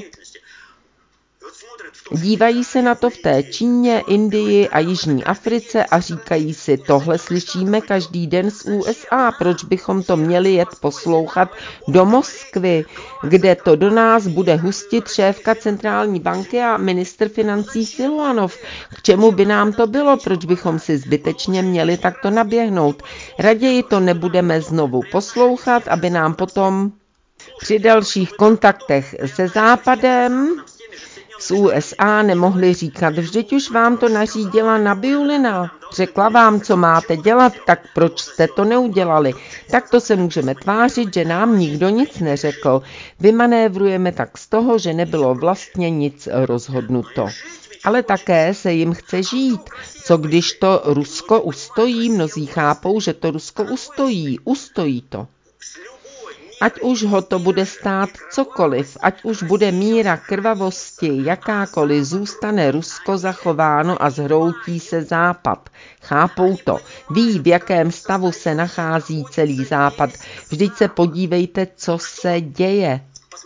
S1: Dívají se na to v té Číně, Indii a Jižní Africe a říkají si, tohle slyšíme každý den z U S A, proč bychom to měli jet poslouchat do Moskvy, kde to do nás bude hustit šéfka centrální banky a ministr financí Siluanov. K čemu by nám to bylo, proč bychom si zbytečně měli takto naběhnout? Raději to nebudeme znovu poslouchat, aby nám potom při dalších kontaktech se Západem z U S A nemohli říkat, vždyť už vám to nařídila Nabiulina, řekla vám, co máte dělat, tak proč jste to neudělali. Tak to se můžeme tvářit, že nám nikdo nic neřekl. Vymanévrujeme tak z toho, že nebylo vlastně nic rozhodnuto. Ale také se jim chce žít. Co když to Rusko ustojí? Mnozí chápou, že to Rusko ustojí. Ustojí to. Ať už ho to bude stát cokoliv, ať už bude míra krvavosti, jakákoliv, zůstane Rusko zachováno a zhroutí se Západ. Chápou to. Ví, v jakém stavu se nachází celý Západ. Vždyť se podívejte, co se děje.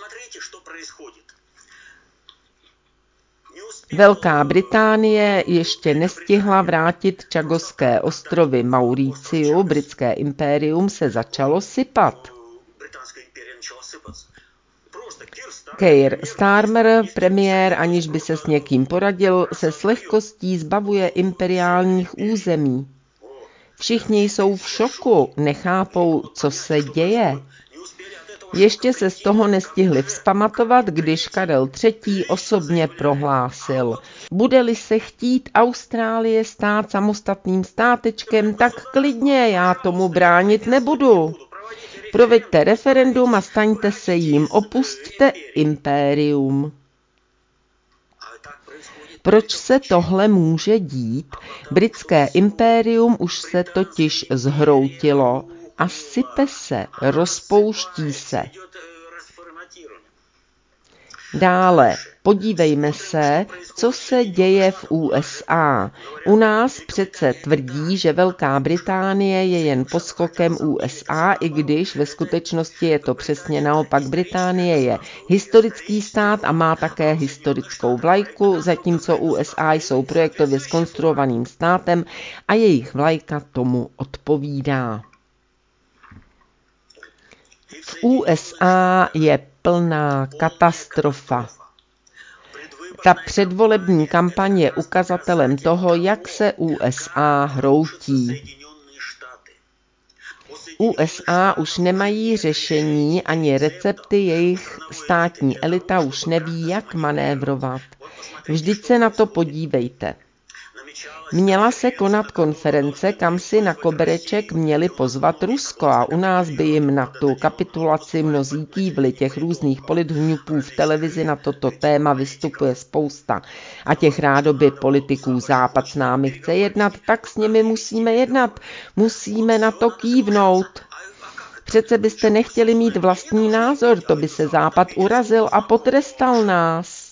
S1: Velká Británie ještě nestihla vrátit Čagoské ostrovy Mauriciu, britské impérium se začalo sypat. Keir Starmer, premiér, aniž by se s někým poradil, se s lehkostí zbavuje imperiálních území. Všichni jsou v šoku, nechápou, co se děje. Ještě se z toho nestihli vzpamatovat, když Karel třetí. osobně prohlásil: bude-li se chtít Austrálie stát samostatným státečkem, tak klidně, já tomu bránit nebudu. Proveďte referendum a staňte se jím, opusťte impérium. Proč se tohle může dít? Britské impérium už se totiž zhroutilo a sype se, rozpouští se. Dále, podívejme se, co se děje v U S A. U nás přece tvrdí, že Velká Británie je jen poskokem U S A, i když ve skutečnosti je to přesně naopak. Británie je historický stát a má také historickou vlajku, zatímco U S A jsou projektově zkonstruovaným státem a jejich vlajka tomu odpovídá. V U S A je plná katastrofa. Ta předvolební kampaň je ukazatelem toho, jak se U S A hroutí. U S A už nemají řešení ani recepty, jejich státní elita už neví, jak manévrovat. Vždyť se na to podívejte. Měla se konat konference, kam si na kobereček měli pozvat Rusko a u nás by jim na tu kapitulaci mnozí kývli. Těch různých polithňupů v televizi na toto téma vystupuje spousta. A těch rádoby politiků Západ s námi chce jednat, tak s nimi musíme jednat. Musíme na to kývnout. Přece byste nechtěli mít vlastní názor, to by se Západ urazil a potrestal nás.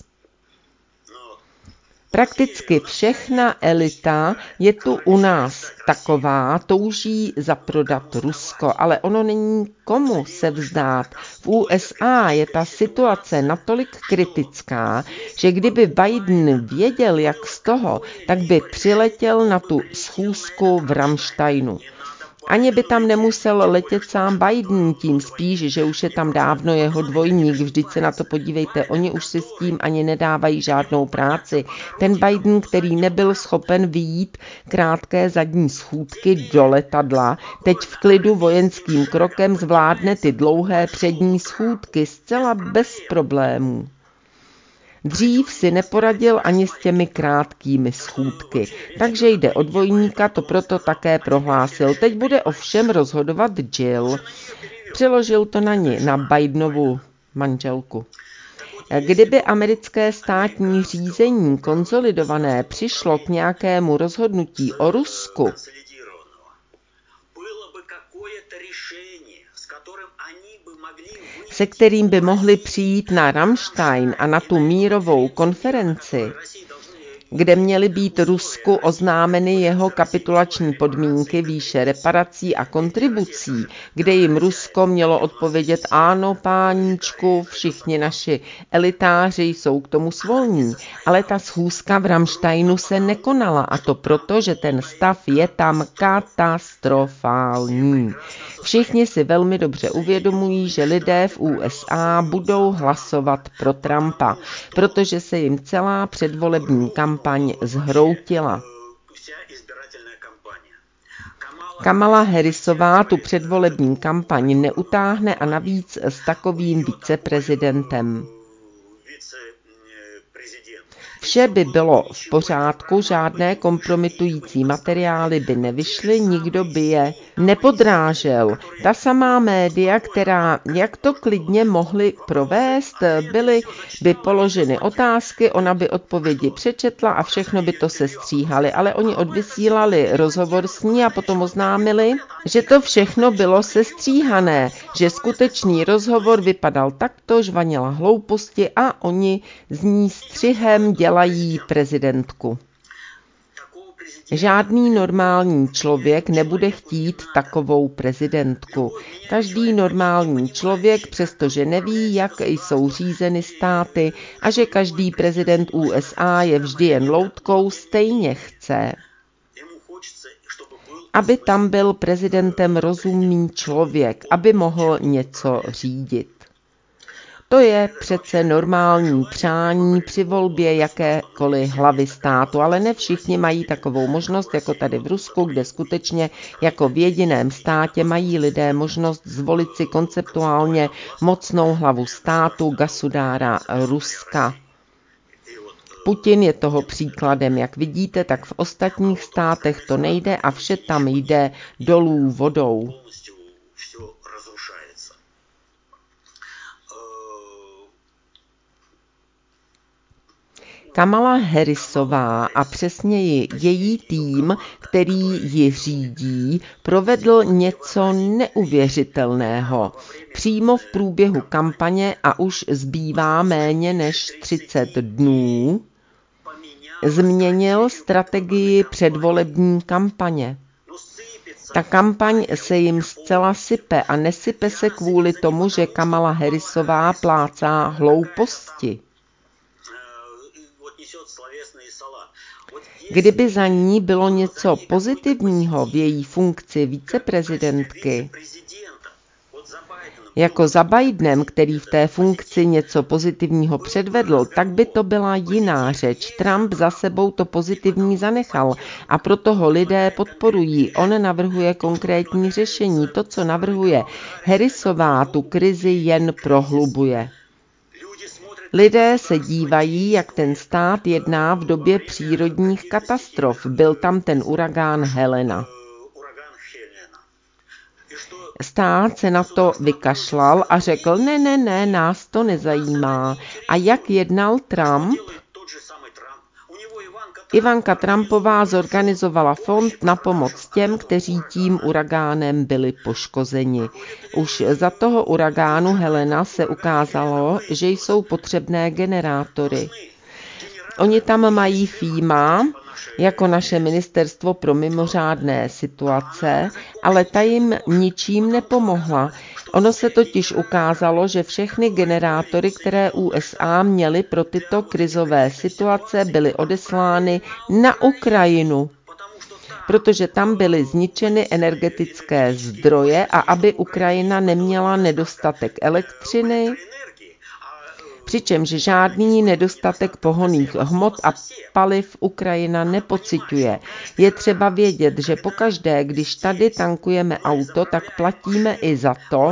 S1: Prakticky všechna elita je tu u nás taková, touží zaprodat Rusko, ale ono není komu se vzdát. V U S A je ta situace natolik kritická, že kdyby Biden věděl, jak z toho, tak by přiletěl na tu schůzku v Ramsteinu. Ani by tam nemusel letět sám Biden, tím spíš, že už je tam dávno jeho dvojník. Vždyť se na to podívejte, oni už si s tím ani nedávají žádnou práci. Ten Biden, který nebyl schopen vyjít krátké zadní schůdky do letadla, teď v klidu vojenským krokem zvládne ty dlouhé přední schůdky zcela bez problémů. Dřív si neporadil ani s těmi krátkými schůdky, takže jde o dvojníka, to proto také prohlásil. Teď bude ovšem rozhodovat Jill. Přeložil to na ní, na Bidenovu manželku. Kdyby americké státní řízení konsolidované přišlo k nějakému rozhodnutí o Rusku, se kterým by mohli přijít na Ramstein a na tu mírovou konferenci, kde měly být Rusku oznámeny jeho kapitulační podmínky, výše reparací a kontribucí, kde jim Rusko mělo odpovědět: ano, páníčku, všichni naši elitáři jsou k tomu svolní. Ale ta schůzka v Ramsteinu se nekonala, a to proto, že ten stav je tam katastrofální. Všichni si velmi dobře uvědomují, že lidé v U S A budou hlasovat pro Trumpa, protože se jim celá předvolební kampaň zhroutila. Kamala Harrisová tu předvolební kampaň neutáhne a navíc s takovým viceprezidentem. Vše by bylo v pořádku, žádné kompromitující materiály by nevyšly, nikdo by je nepodrážel. Ta samá média, která, jak to klidně mohli provést, byly by položeny otázky, ona by odpovědi přečetla a všechno by to sestříhali, ale oni odvysílali rozhovor s ní a potom oznámili, že to všechno bylo sestříhané, že skutečný rozhovor vypadal takto, žvaněla hlouposti a oni z ní střihem dělají prezidentku. Žádný normální člověk nebude chtít takovou prezidentku. Každý normální člověk, přestože neví, jak jsou řízeny státy a že každý prezident U S A je vždy jen loutkou, stejně chce, aby tam byl prezidentem rozumný člověk, aby mohl něco řídit. To je přece normální přání při volbě jakékoliv hlavy státu, ale ne všichni mají takovou možnost, jako tady v Rusku, kde skutečně jako v jediném státě mají lidé možnost zvolit si konceptuálně mocnou hlavu státu, gasudára Ruska. Putin je toho příkladem, jak vidíte, tak v ostatních státech to nejde a vše tam jde dolů vodou. Kamala Harrisová a přesněji její tým, který ji řídí, provedl něco neuvěřitelného. Přímo v průběhu kampaně a už zbývá méně než třicet dnů, změnil strategii předvolební kampaně. Ta kampaň se jim zcela sype a nesype se kvůli tomu, že Kamala Harrisová plácá hlouposti. Kdyby za ní bylo něco pozitivního v její funkci viceprezidentky, jako za Bidenem, který v té funkci něco pozitivního předvedl, tak by to byla jiná řeč. Trump za sebou to pozitivní zanechal a proto ho lidé podporují. On navrhuje konkrétní řešení. To, co navrhuje Harrisová, tu krizi jen prohlubuje. Lidé se dívají, jak ten stát jedná v době přírodních katastrof. Byl tam ten uragán Helena. Stát se na to vykašlal a řekl, ne, ne, ne, nás to nezajímá. A jak jednal Trump? Ivanka Trumpová zorganizovala fond na pomoc těm, kteří tím uragánem byli poškozeni. Už za toho uragánu Helena se ukázalo, že jsou potřebné generátory. Oni tam mají FEMA, jako naše ministerstvo pro mimořádné situace, ale ta jim ničím nepomohla. Ono se totiž ukázalo, že všechny generátory, které U S A měly pro tyto krizové situace, byly odeslány na Ukrajinu, protože tam byly zničeny energetické zdroje a aby Ukrajina neměla nedostatek elektřiny, přičemž žádný nedostatek pohonných hmot a paliv Ukrajina nepociťuje. Je třeba vědět, že pokaždé, když tady tankujeme auto, tak platíme i za to,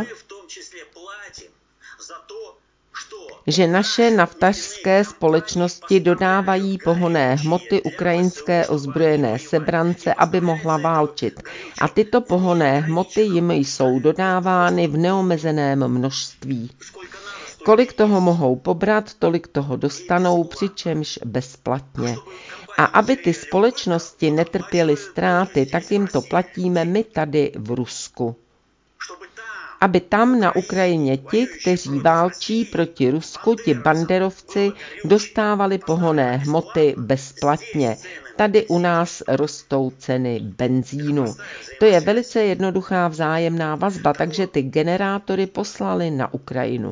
S1: že naše naftařské společnosti dodávají pohonné hmoty ukrajinské ozbrojené sebrance, aby mohla válčit. A tyto pohonné hmoty jim jsou dodávány v neomezeném množství. Kolik toho mohou pobrat, tolik toho dostanou, přičemž bezplatně. A aby ty společnosti netrpěly ztráty, tak jim to platíme my tady v Rusku. Aby tam na Ukrajině ti, kteří válčí proti Rusku, ti banderovci, dostávali pohonné hmoty bezplatně. Tady u nás rostou ceny benzínu. To je velice jednoduchá vzájemná vazba, takže ty generátory poslali na Ukrajinu.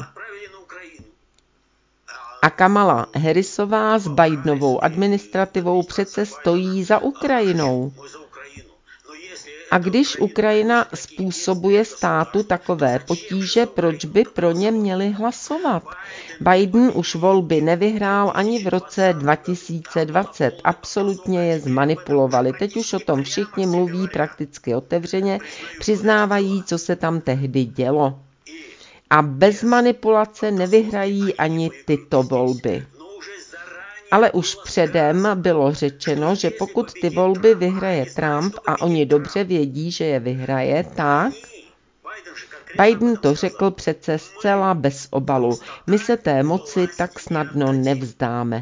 S1: A Kamala Harrisová s Bidenovou administrativou přece stojí za Ukrajinou. A když Ukrajina způsobuje státu takové potíže, proč by pro ně měli hlasovat? Biden už volby nevyhrál ani v roce dva tisíce dvacet. Absolutně je zmanipulovali. Teď už o tom všichni mluví prakticky otevřeně, přiznávají, co se tam tehdy dělo. A bez manipulace nevyhrají ani tyto volby. Ale už předem bylo řečeno, že pokud ty volby vyhraje Trump a oni dobře vědí, že je vyhraje, tak Biden to řekl přece zcela bez obalu. My se té moci tak snadno nevzdáme.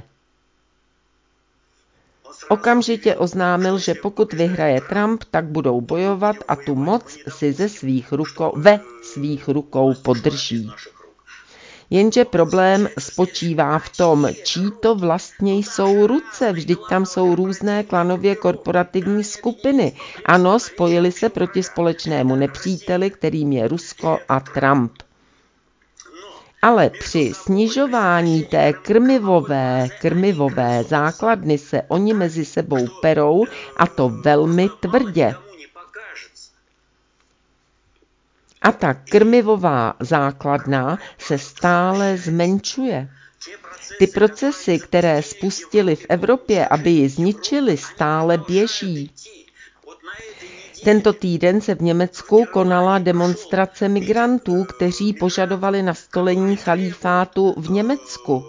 S1: Okamžitě oznámil, že pokud vyhraje Trump, tak budou bojovat a tu moc si ze svých rukou, ve svých rukou podrží. Jenže problém spočívá v tom, čí to vlastně jsou ruce. Vždyť tam jsou různé klanově korporativní skupiny. Ano, spojili se proti společnému nepříteli, kterým je Rusko a Trump. Ale při snižování té krmivové, krmivové základny se oni mezi sebou perou, a to velmi tvrdě. A ta krmivová základna se stále zmenšuje. Ty procesy, které spustili v Evropě, aby ji zničili, stále běží. Tento týden se v Německu konala demonstrace migrantů, kteří požadovali nastolení chalífátu v Německu.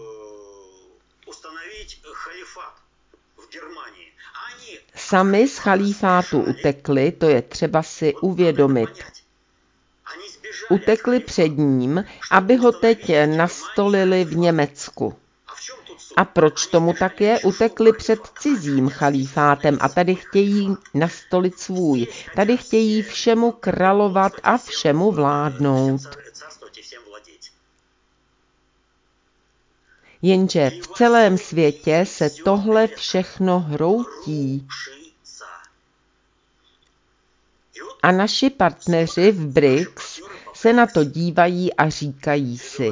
S1: Sami z chalífátu utekli, to je třeba si uvědomit. Utekli před ním, aby ho teď nastolili v Německu. A proč tomu tak je? Utekli před cizím chalífátem a tady chtějí nastolit svůj. Tady chtějí všemu královat a všemu vládnout. Jenže v celém světě se tohle všechno hroutí. A naši partneři v B R I C S se na to dívají a říkají si: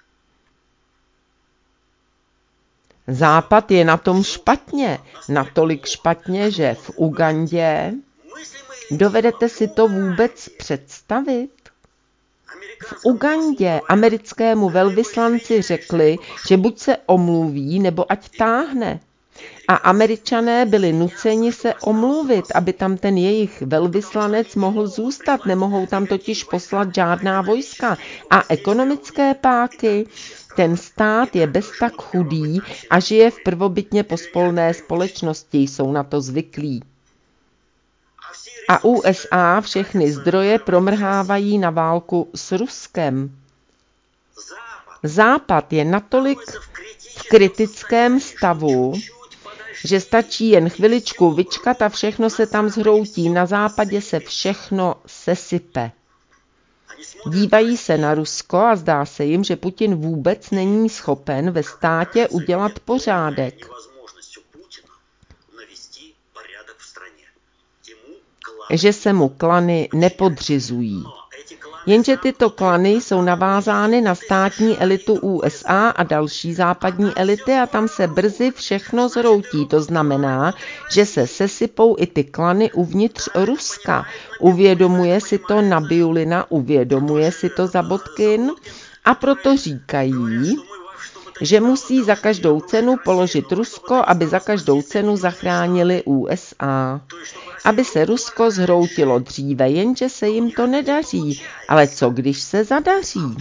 S1: Západ je na tom špatně, natolik špatně, že v Ugandě, dovedete si to vůbec představit? V Ugandě americkému velvyslanci řekli, že buď se omluví, nebo ať táhne. A Američané byli nuceni se omluvit, aby tam ten jejich velvyslanec mohl zůstat. Nemohou tam totiž poslat žádná vojska. A ekonomické páky? Ten stát je bez tak chudý a žije v prvobytně pospolné společnosti, jsou na to zvyklí. A U S A všechny zdroje promrhávají na válku s Ruskem. Západ je natolik v kritickém stavu, že stačí jen chviličku vyčkat a všechno se tam zhroutí. Na západě se všechno sesype. Dívají se na Rusko a zdá se jim, že Putin vůbec není schopen ve státě udělat pořádek. Že se mu klany nepodřizují. Jenže tyto klany jsou navázány na státní elitu U S A a další západní elity a tam se brzy všechno zhroutí. To znamená, že se sesypou i ty klany uvnitř Ruska. Uvědomuje si to Nabiulina, uvědomuje si to Zabotkin a proto říkají, že musí za každou cenu položit Rusko, aby za každou cenu zachránili U S A. Aby se Rusko zhroutilo dříve, jenže se jim to nedaří. Ale co když se zadaří?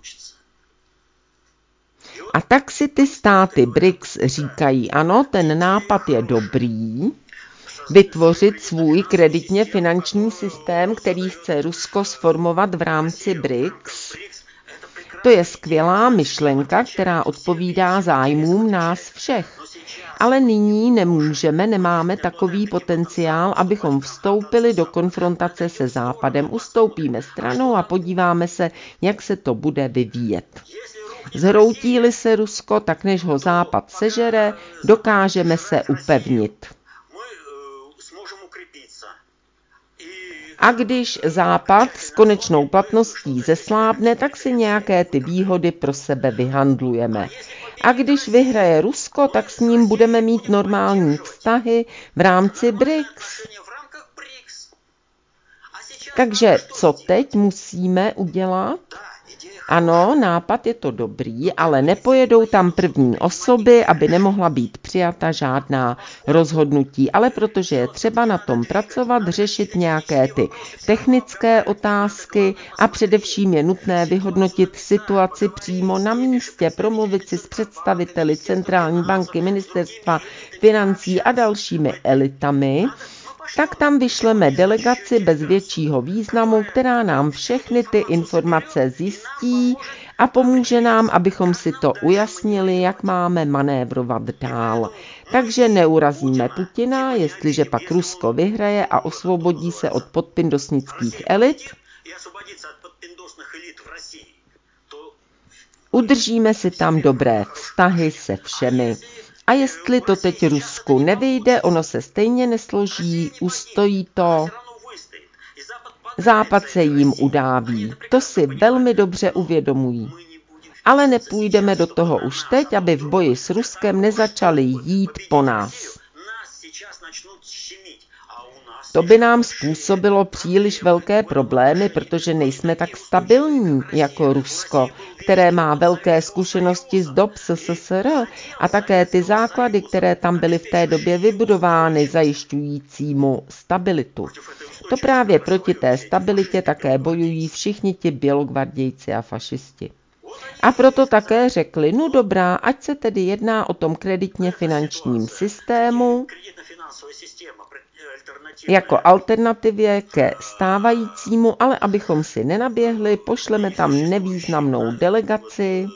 S1: A tak si ty státy B R I C S říkají, ano, ten nápad je dobrý, vytvořit svůj kreditně finanční systém, který chce Rusko sformovat v rámci B R I C S. To je skvělá myšlenka, která odpovídá zájmům nás všech. Ale nyní nemůžeme, nemáme takový potenciál, abychom vstoupili do konfrontace se Západem. Ustoupíme stranou a podíváme se, jak se to bude vyvíjet. Zhroutí-li se Rusko, tak než ho Západ sežere, dokážeme se upevnit. A když Západ s konečnou platností zeslábne, tak si nějaké ty výhody pro sebe vyhandlujeme. A když vyhraje Rusko, tak s ním budeme mít normální vztahy v rámci B R I C S. Takže co teď musíme udělat? Ano, nápad je to dobrý, ale nepojedou tam první osoby, aby nemohla být přijata žádná rozhodnutí, ale protože je třeba na tom pracovat, řešit nějaké ty technické otázky a především je nutné vyhodnotit situaci přímo na místě, promluvit si s představiteli centrální banky, ministerstva financí a dalšími elitami, tak tam vyšleme delegaci bez většího významu, která nám všechny ty informace zjistí a pomůže nám, abychom si to ujasnili, jak máme manévrovat dál. Takže neurazíme Putina, jestliže pak Rusko vyhraje a osvobodí se od podpindosnických elit. Udržíme si tam dobré vztahy se všemi. A jestli to teď Rusku nevyjde, ono se stejně nesloží, ustojí to, Západ se jim udáví. To si velmi dobře uvědomují. Ale nepůjdeme do toho už teď, aby v boji s Ruskem nezačali jít po nás. To by nám způsobilo příliš velké problémy, protože nejsme tak stabilní jako Rusko, které má velké zkušenosti z dob S S S R a také ty základy, které tam byly v té době vybudovány, zajišťující mu stabilitu. To právě proti té stabilitě také bojují všichni ti bělogvardějci a fašisti. A proto také řekli, no dobrá, ať se tedy jedná o tom kreditně finančním systému, jako alternativě ke stávajícímu, ale abychom si nenaběhli, pošleme tam nevýznamnou delegaci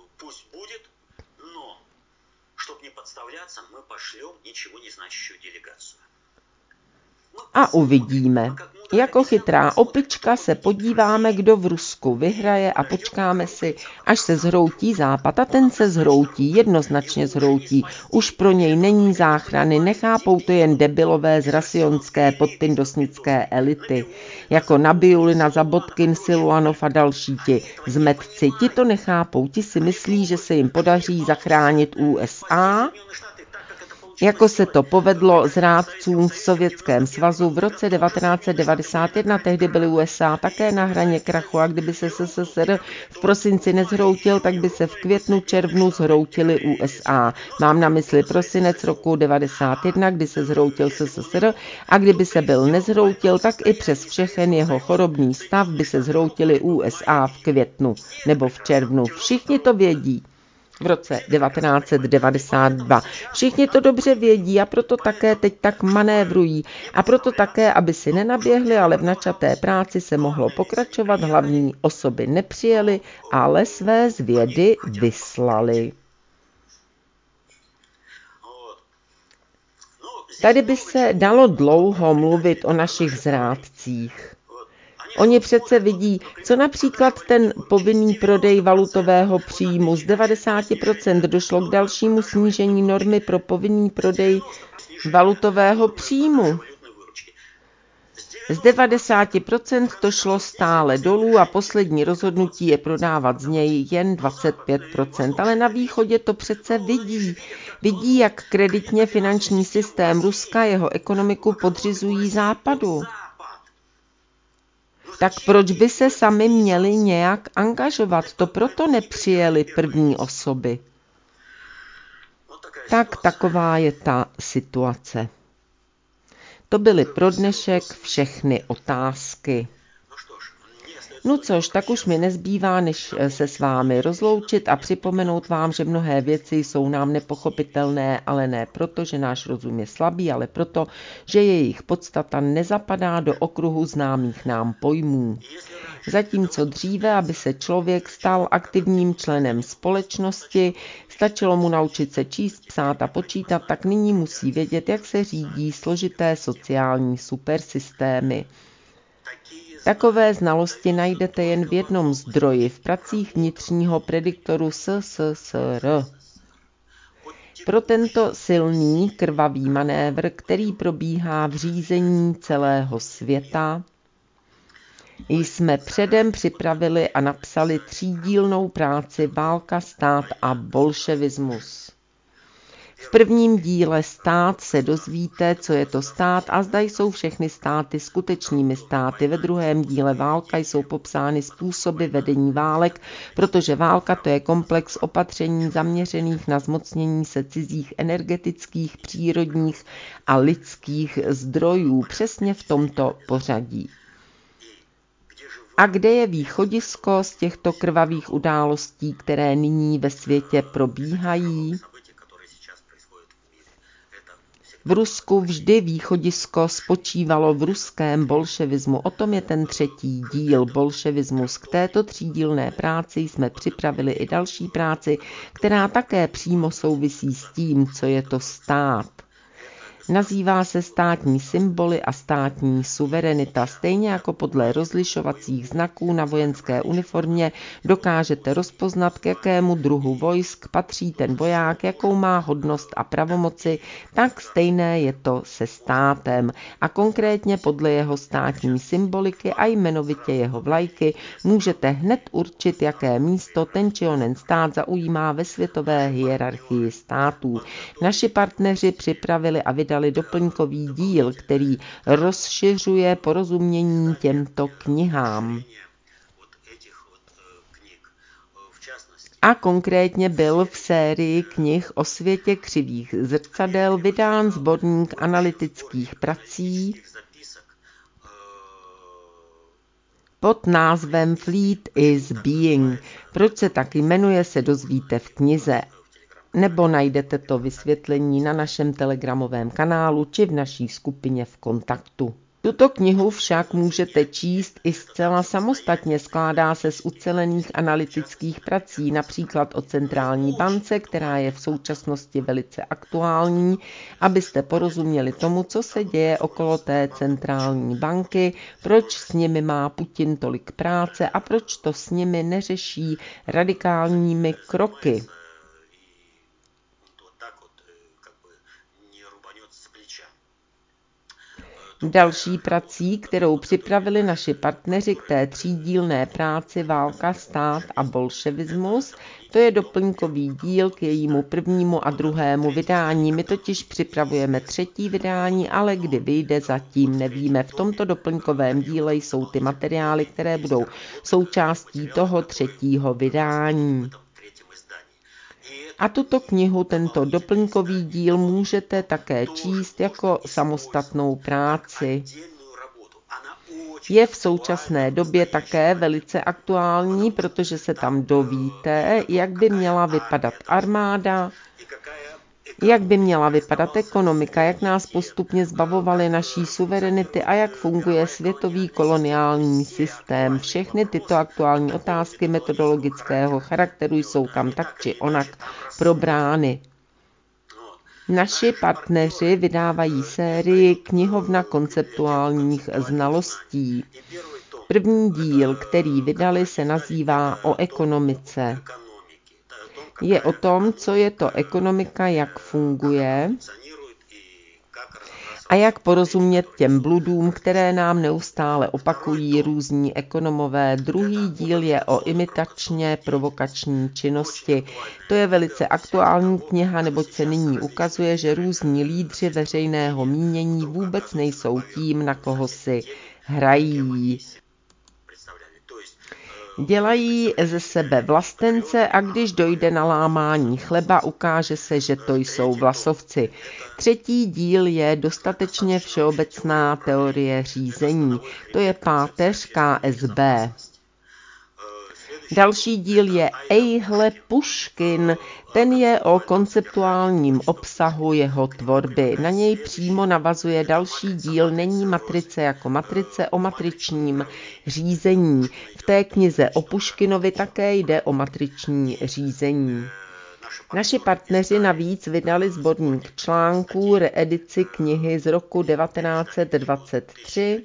S1: a uvidíme. Jako chytrá opička se podíváme, kdo v Rusku vyhraje a počkáme si, až se zhroutí Západ. A ten se zhroutí, jednoznačně zhroutí. Už pro něj není záchrany, nechápou to jen debilové z rasionské podtindosnické elity. Jako Nabiulina, Zabotkin, Siluanov a další ti zmetci. Ti to nechápou, ti si myslí, že se jim podaří zachránit U S A, jako se to povedlo zrádcům v Sovětském svazu v roce devatenáct set devadesát jedna, tehdy byly U S A také na hraně krachu a kdyby se S S S R v prosinci nezhroutil, tak by se v květnu, červnu zhroutili U S A. Mám na mysli prosinec roku devadesát jedna, kdy se zhroutil S S S R a kdyby se byl nezhroutil, tak i přes všechen jeho chorobný stav by se zhroutili U S A v květnu nebo v červnu. Všichni to vědí. V roce devatenáct set devadesát dva. Všichni to dobře vědí a proto také teď tak manévrují. A proto také, aby si nenaběhli, ale v načaté práci se mohlo pokračovat, hlavní osoby nepřijeli, ale své zvědy vyslali. Tady by se dalo dlouho mluvit o našich zrádcích. Oni přece vidí, co například ten povinný prodej valutového příjmu. Z devadesát procent došlo k dalšímu snížení normy pro povinný prodej valutového příjmu. Z devadesát procent to šlo stále dolů a poslední rozhodnutí je prodávat z něj jen dvacet pět procent. Ale na východě to přece vidí. Vidí, jak kreditně finanční systém Ruska jeho ekonomiku podřizují západu. Tak proč by se sami měli nějak angažovat? To proto nepřijeli první osoby. Tak taková je ta situace. To byly pro dnešek všechny otázky. No což, tak už mi nezbývá, než se s vámi rozloučit a připomenout vám, že mnohé věci jsou nám nepochopitelné, ale ne proto, že náš rozum je slabý, ale proto, že jejich podstata nezapadá do okruhu známých nám pojmů. Zatímco dříve, aby se člověk stal aktivním členem společnosti, stačilo mu naučit se číst, psát a počítat, tak nyní musí vědět, jak se řídí složité sociální supersystémy. Takové znalosti najdete jen v jednom zdroji, v pracích vnitřního prediktoru S S S R. Pro tento silný krvavý manévr, který probíhá v řízení celého světa, jsme předem připravili a napsali třídílnou práci Válka, stát a bolševismus. V prvním díle Stát se dozvíte, co je to stát a zda jsou všechny státy skutečnými státy. Ve druhém díle Válka jsou popsány způsoby vedení válek, protože válka to je komplex opatření zaměřených na zmocnění se cizích energetických, přírodních a lidských zdrojů, přesně v tomto pořadí. A kde je východisko z těchto krvavých událostí, které nyní ve světě probíhají? V Rusku vždy východisko spočívalo v ruském bolševismu. O tom je ten třetí díl, bolševismus. K této třídílné práci jsme připravili i další práci, která také přímo souvisí s tím, co je to stát. Nazývá se státní symboly a státní suverenita. Stejně jako podle rozlišovacích znaků na vojenské uniformě dokážete rozpoznat, k jakému druhu vojsk patří ten voják, jakou má hodnost a pravomoci, tak stejné je to se státem. A konkrétně podle jeho státní symboliky a jmenovitě jeho vlajky můžete hned určit, jaké místo ten či onen stát zaujímá ve světové hierarchii států. Naši partneři připravili a vydali vydali doplňkový díl, který rozšiřuje porozumění těmto knihám. A konkrétně byl v sérii knih o světě křivých zrcadel vydán sborník analytických prací pod názvem Fleet is Being. Proč se tak jmenuje, se dozvíte v knize, nebo najdete to vysvětlení na našem telegramovém kanálu či v naší skupině v kontaktu. Tuto knihu však můžete číst i zcela samostatně, skládá se z ucelených analytických prací, například o centrální bance, která je v současnosti velice aktuální, abyste porozuměli tomu, co se děje okolo té centrální banky, proč s nimi má Putin tolik práce a proč to s nimi neřeší radikálními kroky. Další prací, kterou připravili naši partneři k té třídílné práci Válka, stát a bolševismus, to je doplňkový díl k jejímu prvnímu a druhému vydání. My totiž připravujeme třetí vydání, ale kdy vyjde, zatím nevíme. V tomto doplňkovém díle jsou ty materiály, které budou součástí toho třetího vydání. A tuto knihu, tento doplňkový díl, můžete také číst jako samostatnou práci. Je v současné době také velice aktuální, protože se tam dovíte, jak by měla vypadat armáda, jak by měla vypadat ekonomika, jak nás postupně zbavovali naší suverenity a jak funguje světový koloniální systém. Všechny tyto aktuální otázky metodologického charakteru jsou tam tak či onak probrány. Naši partneři vydávají sérii Knihovna konceptuálních znalostí. První díl, který vydali, se nazývá O ekonomice. Je o tom, co je to ekonomika, jak funguje a jak porozumět těm bludům, které nám neustále opakují různí ekonomové. Druhý díl je o imitačně provokační činnosti. To je velice aktuální kniha, neboť se nyní ukazuje, že různí lídři veřejného mínění vůbec nejsou tím, na koho si hrají. Dělají ze sebe vlastence a když dojde na lámání chleba, ukáže se, že to jsou vlasovci. Třetí díl je dostatečně všeobecná teorie řízení. To je páteř K S B. Další díl je Ejhle Puškin, ten je o konceptuálním obsahu jeho tvorby. Na něj přímo navazuje další díl Není matrice jako matrice, o matričním řízení. V té knize o Puškinovi také jde o matriční řízení. Naši partneři navíc vydali sborník článků, reedici knihy z roku devatenáct set dvacet tři,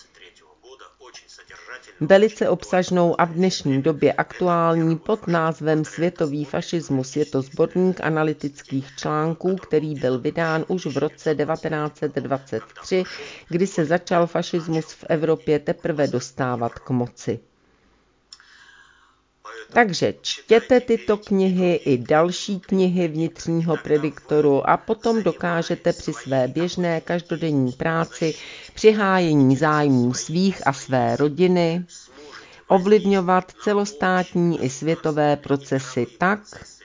S1: velice obsažnou a v dnešní době aktuální pod názvem Světový fašismus. Je to sborník analytických článků, který byl vydán už v roce devatenáct set dvacet tři, kdy se začal fašismus v Evropě teprve dostávat k moci. Takže čtěte tyto knihy i další knihy vnitřního prediktoru a potom dokážete při své běžné každodenní práci, při hájení zájmů svých a své rodiny, ovlivňovat celostátní i světové procesy tak,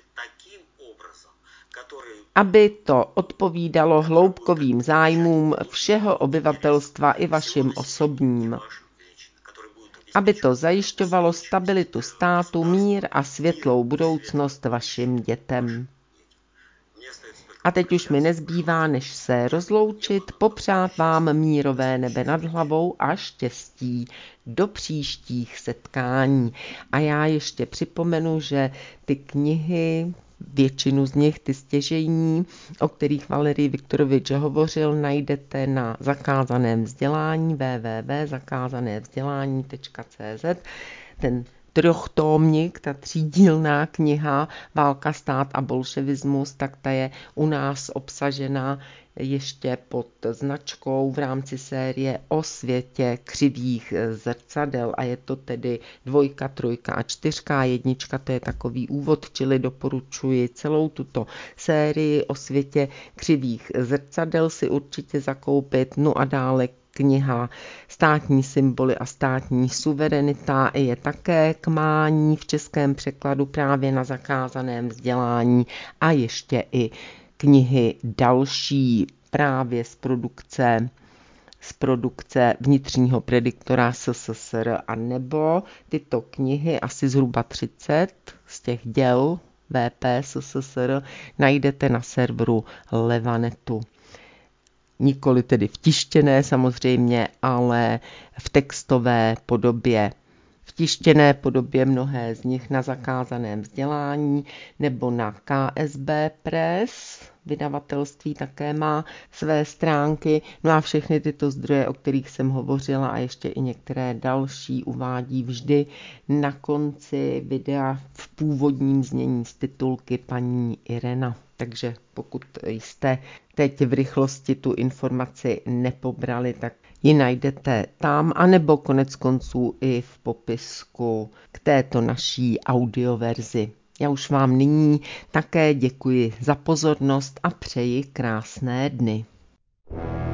S1: aby to odpovídalo hloubkovým zájmům všeho obyvatelstva i vašim osobním. Aby to zajišťovalo stabilitu státu, mír a světlou budoucnost vašim dětem. A teď už mi nezbývá, než se rozloučit, popřát vám mírové nebe nad hlavou a štěstí do příštích setkání. A já ještě připomenu, že ty knihy, většinu z nich, ty stěžejní, o kterých Valerij Viktorovič hovořil, najdete na zakázaném vzdělání w w w tečka zakázané vzdělání tečka c z. Ten trochtómník, ta třídílná kniha Válka, stát a bolševismus, tak ta je u nás obsažena ještě pod značkou v rámci série O světě křivých zrcadel a je to tedy dvojka, trojka a čtyřka, jednička to je takový úvod, čili doporučuji celou tuto sérii O světě křivých zrcadel si určitě zakoupit, no a dále kniha Státní symboly a státní suverenita je také k mání v českém překladu právě na zakázaném vzdělání a ještě i knihy další právě z produkce z produkce Vnitřního prediktora S S S R a nebo tyto knihy, asi zhruba třicet z těch děl V P S S S R najdete na serveru Levanetu. Nikoli tedy v tištěné samozřejmě, ale v textové podobě. V tištěné podobě mnohé z nich na zakázaném vzdělání nebo na K S B Press. Vydavatelství také má své stránky, no a všechny tyto zdroje, o kterých jsem hovořila a ještě i některé další uvádí vždy na konci videa v původním znění z titulky paní Irena. Takže pokud jste teď v rychlosti tu informaci nepobrali, tak ji najdete tam, anebo konec konců i v popisku k této naší audioverzi. Já už vám nyní také děkuji za pozornost a přeji krásné dny.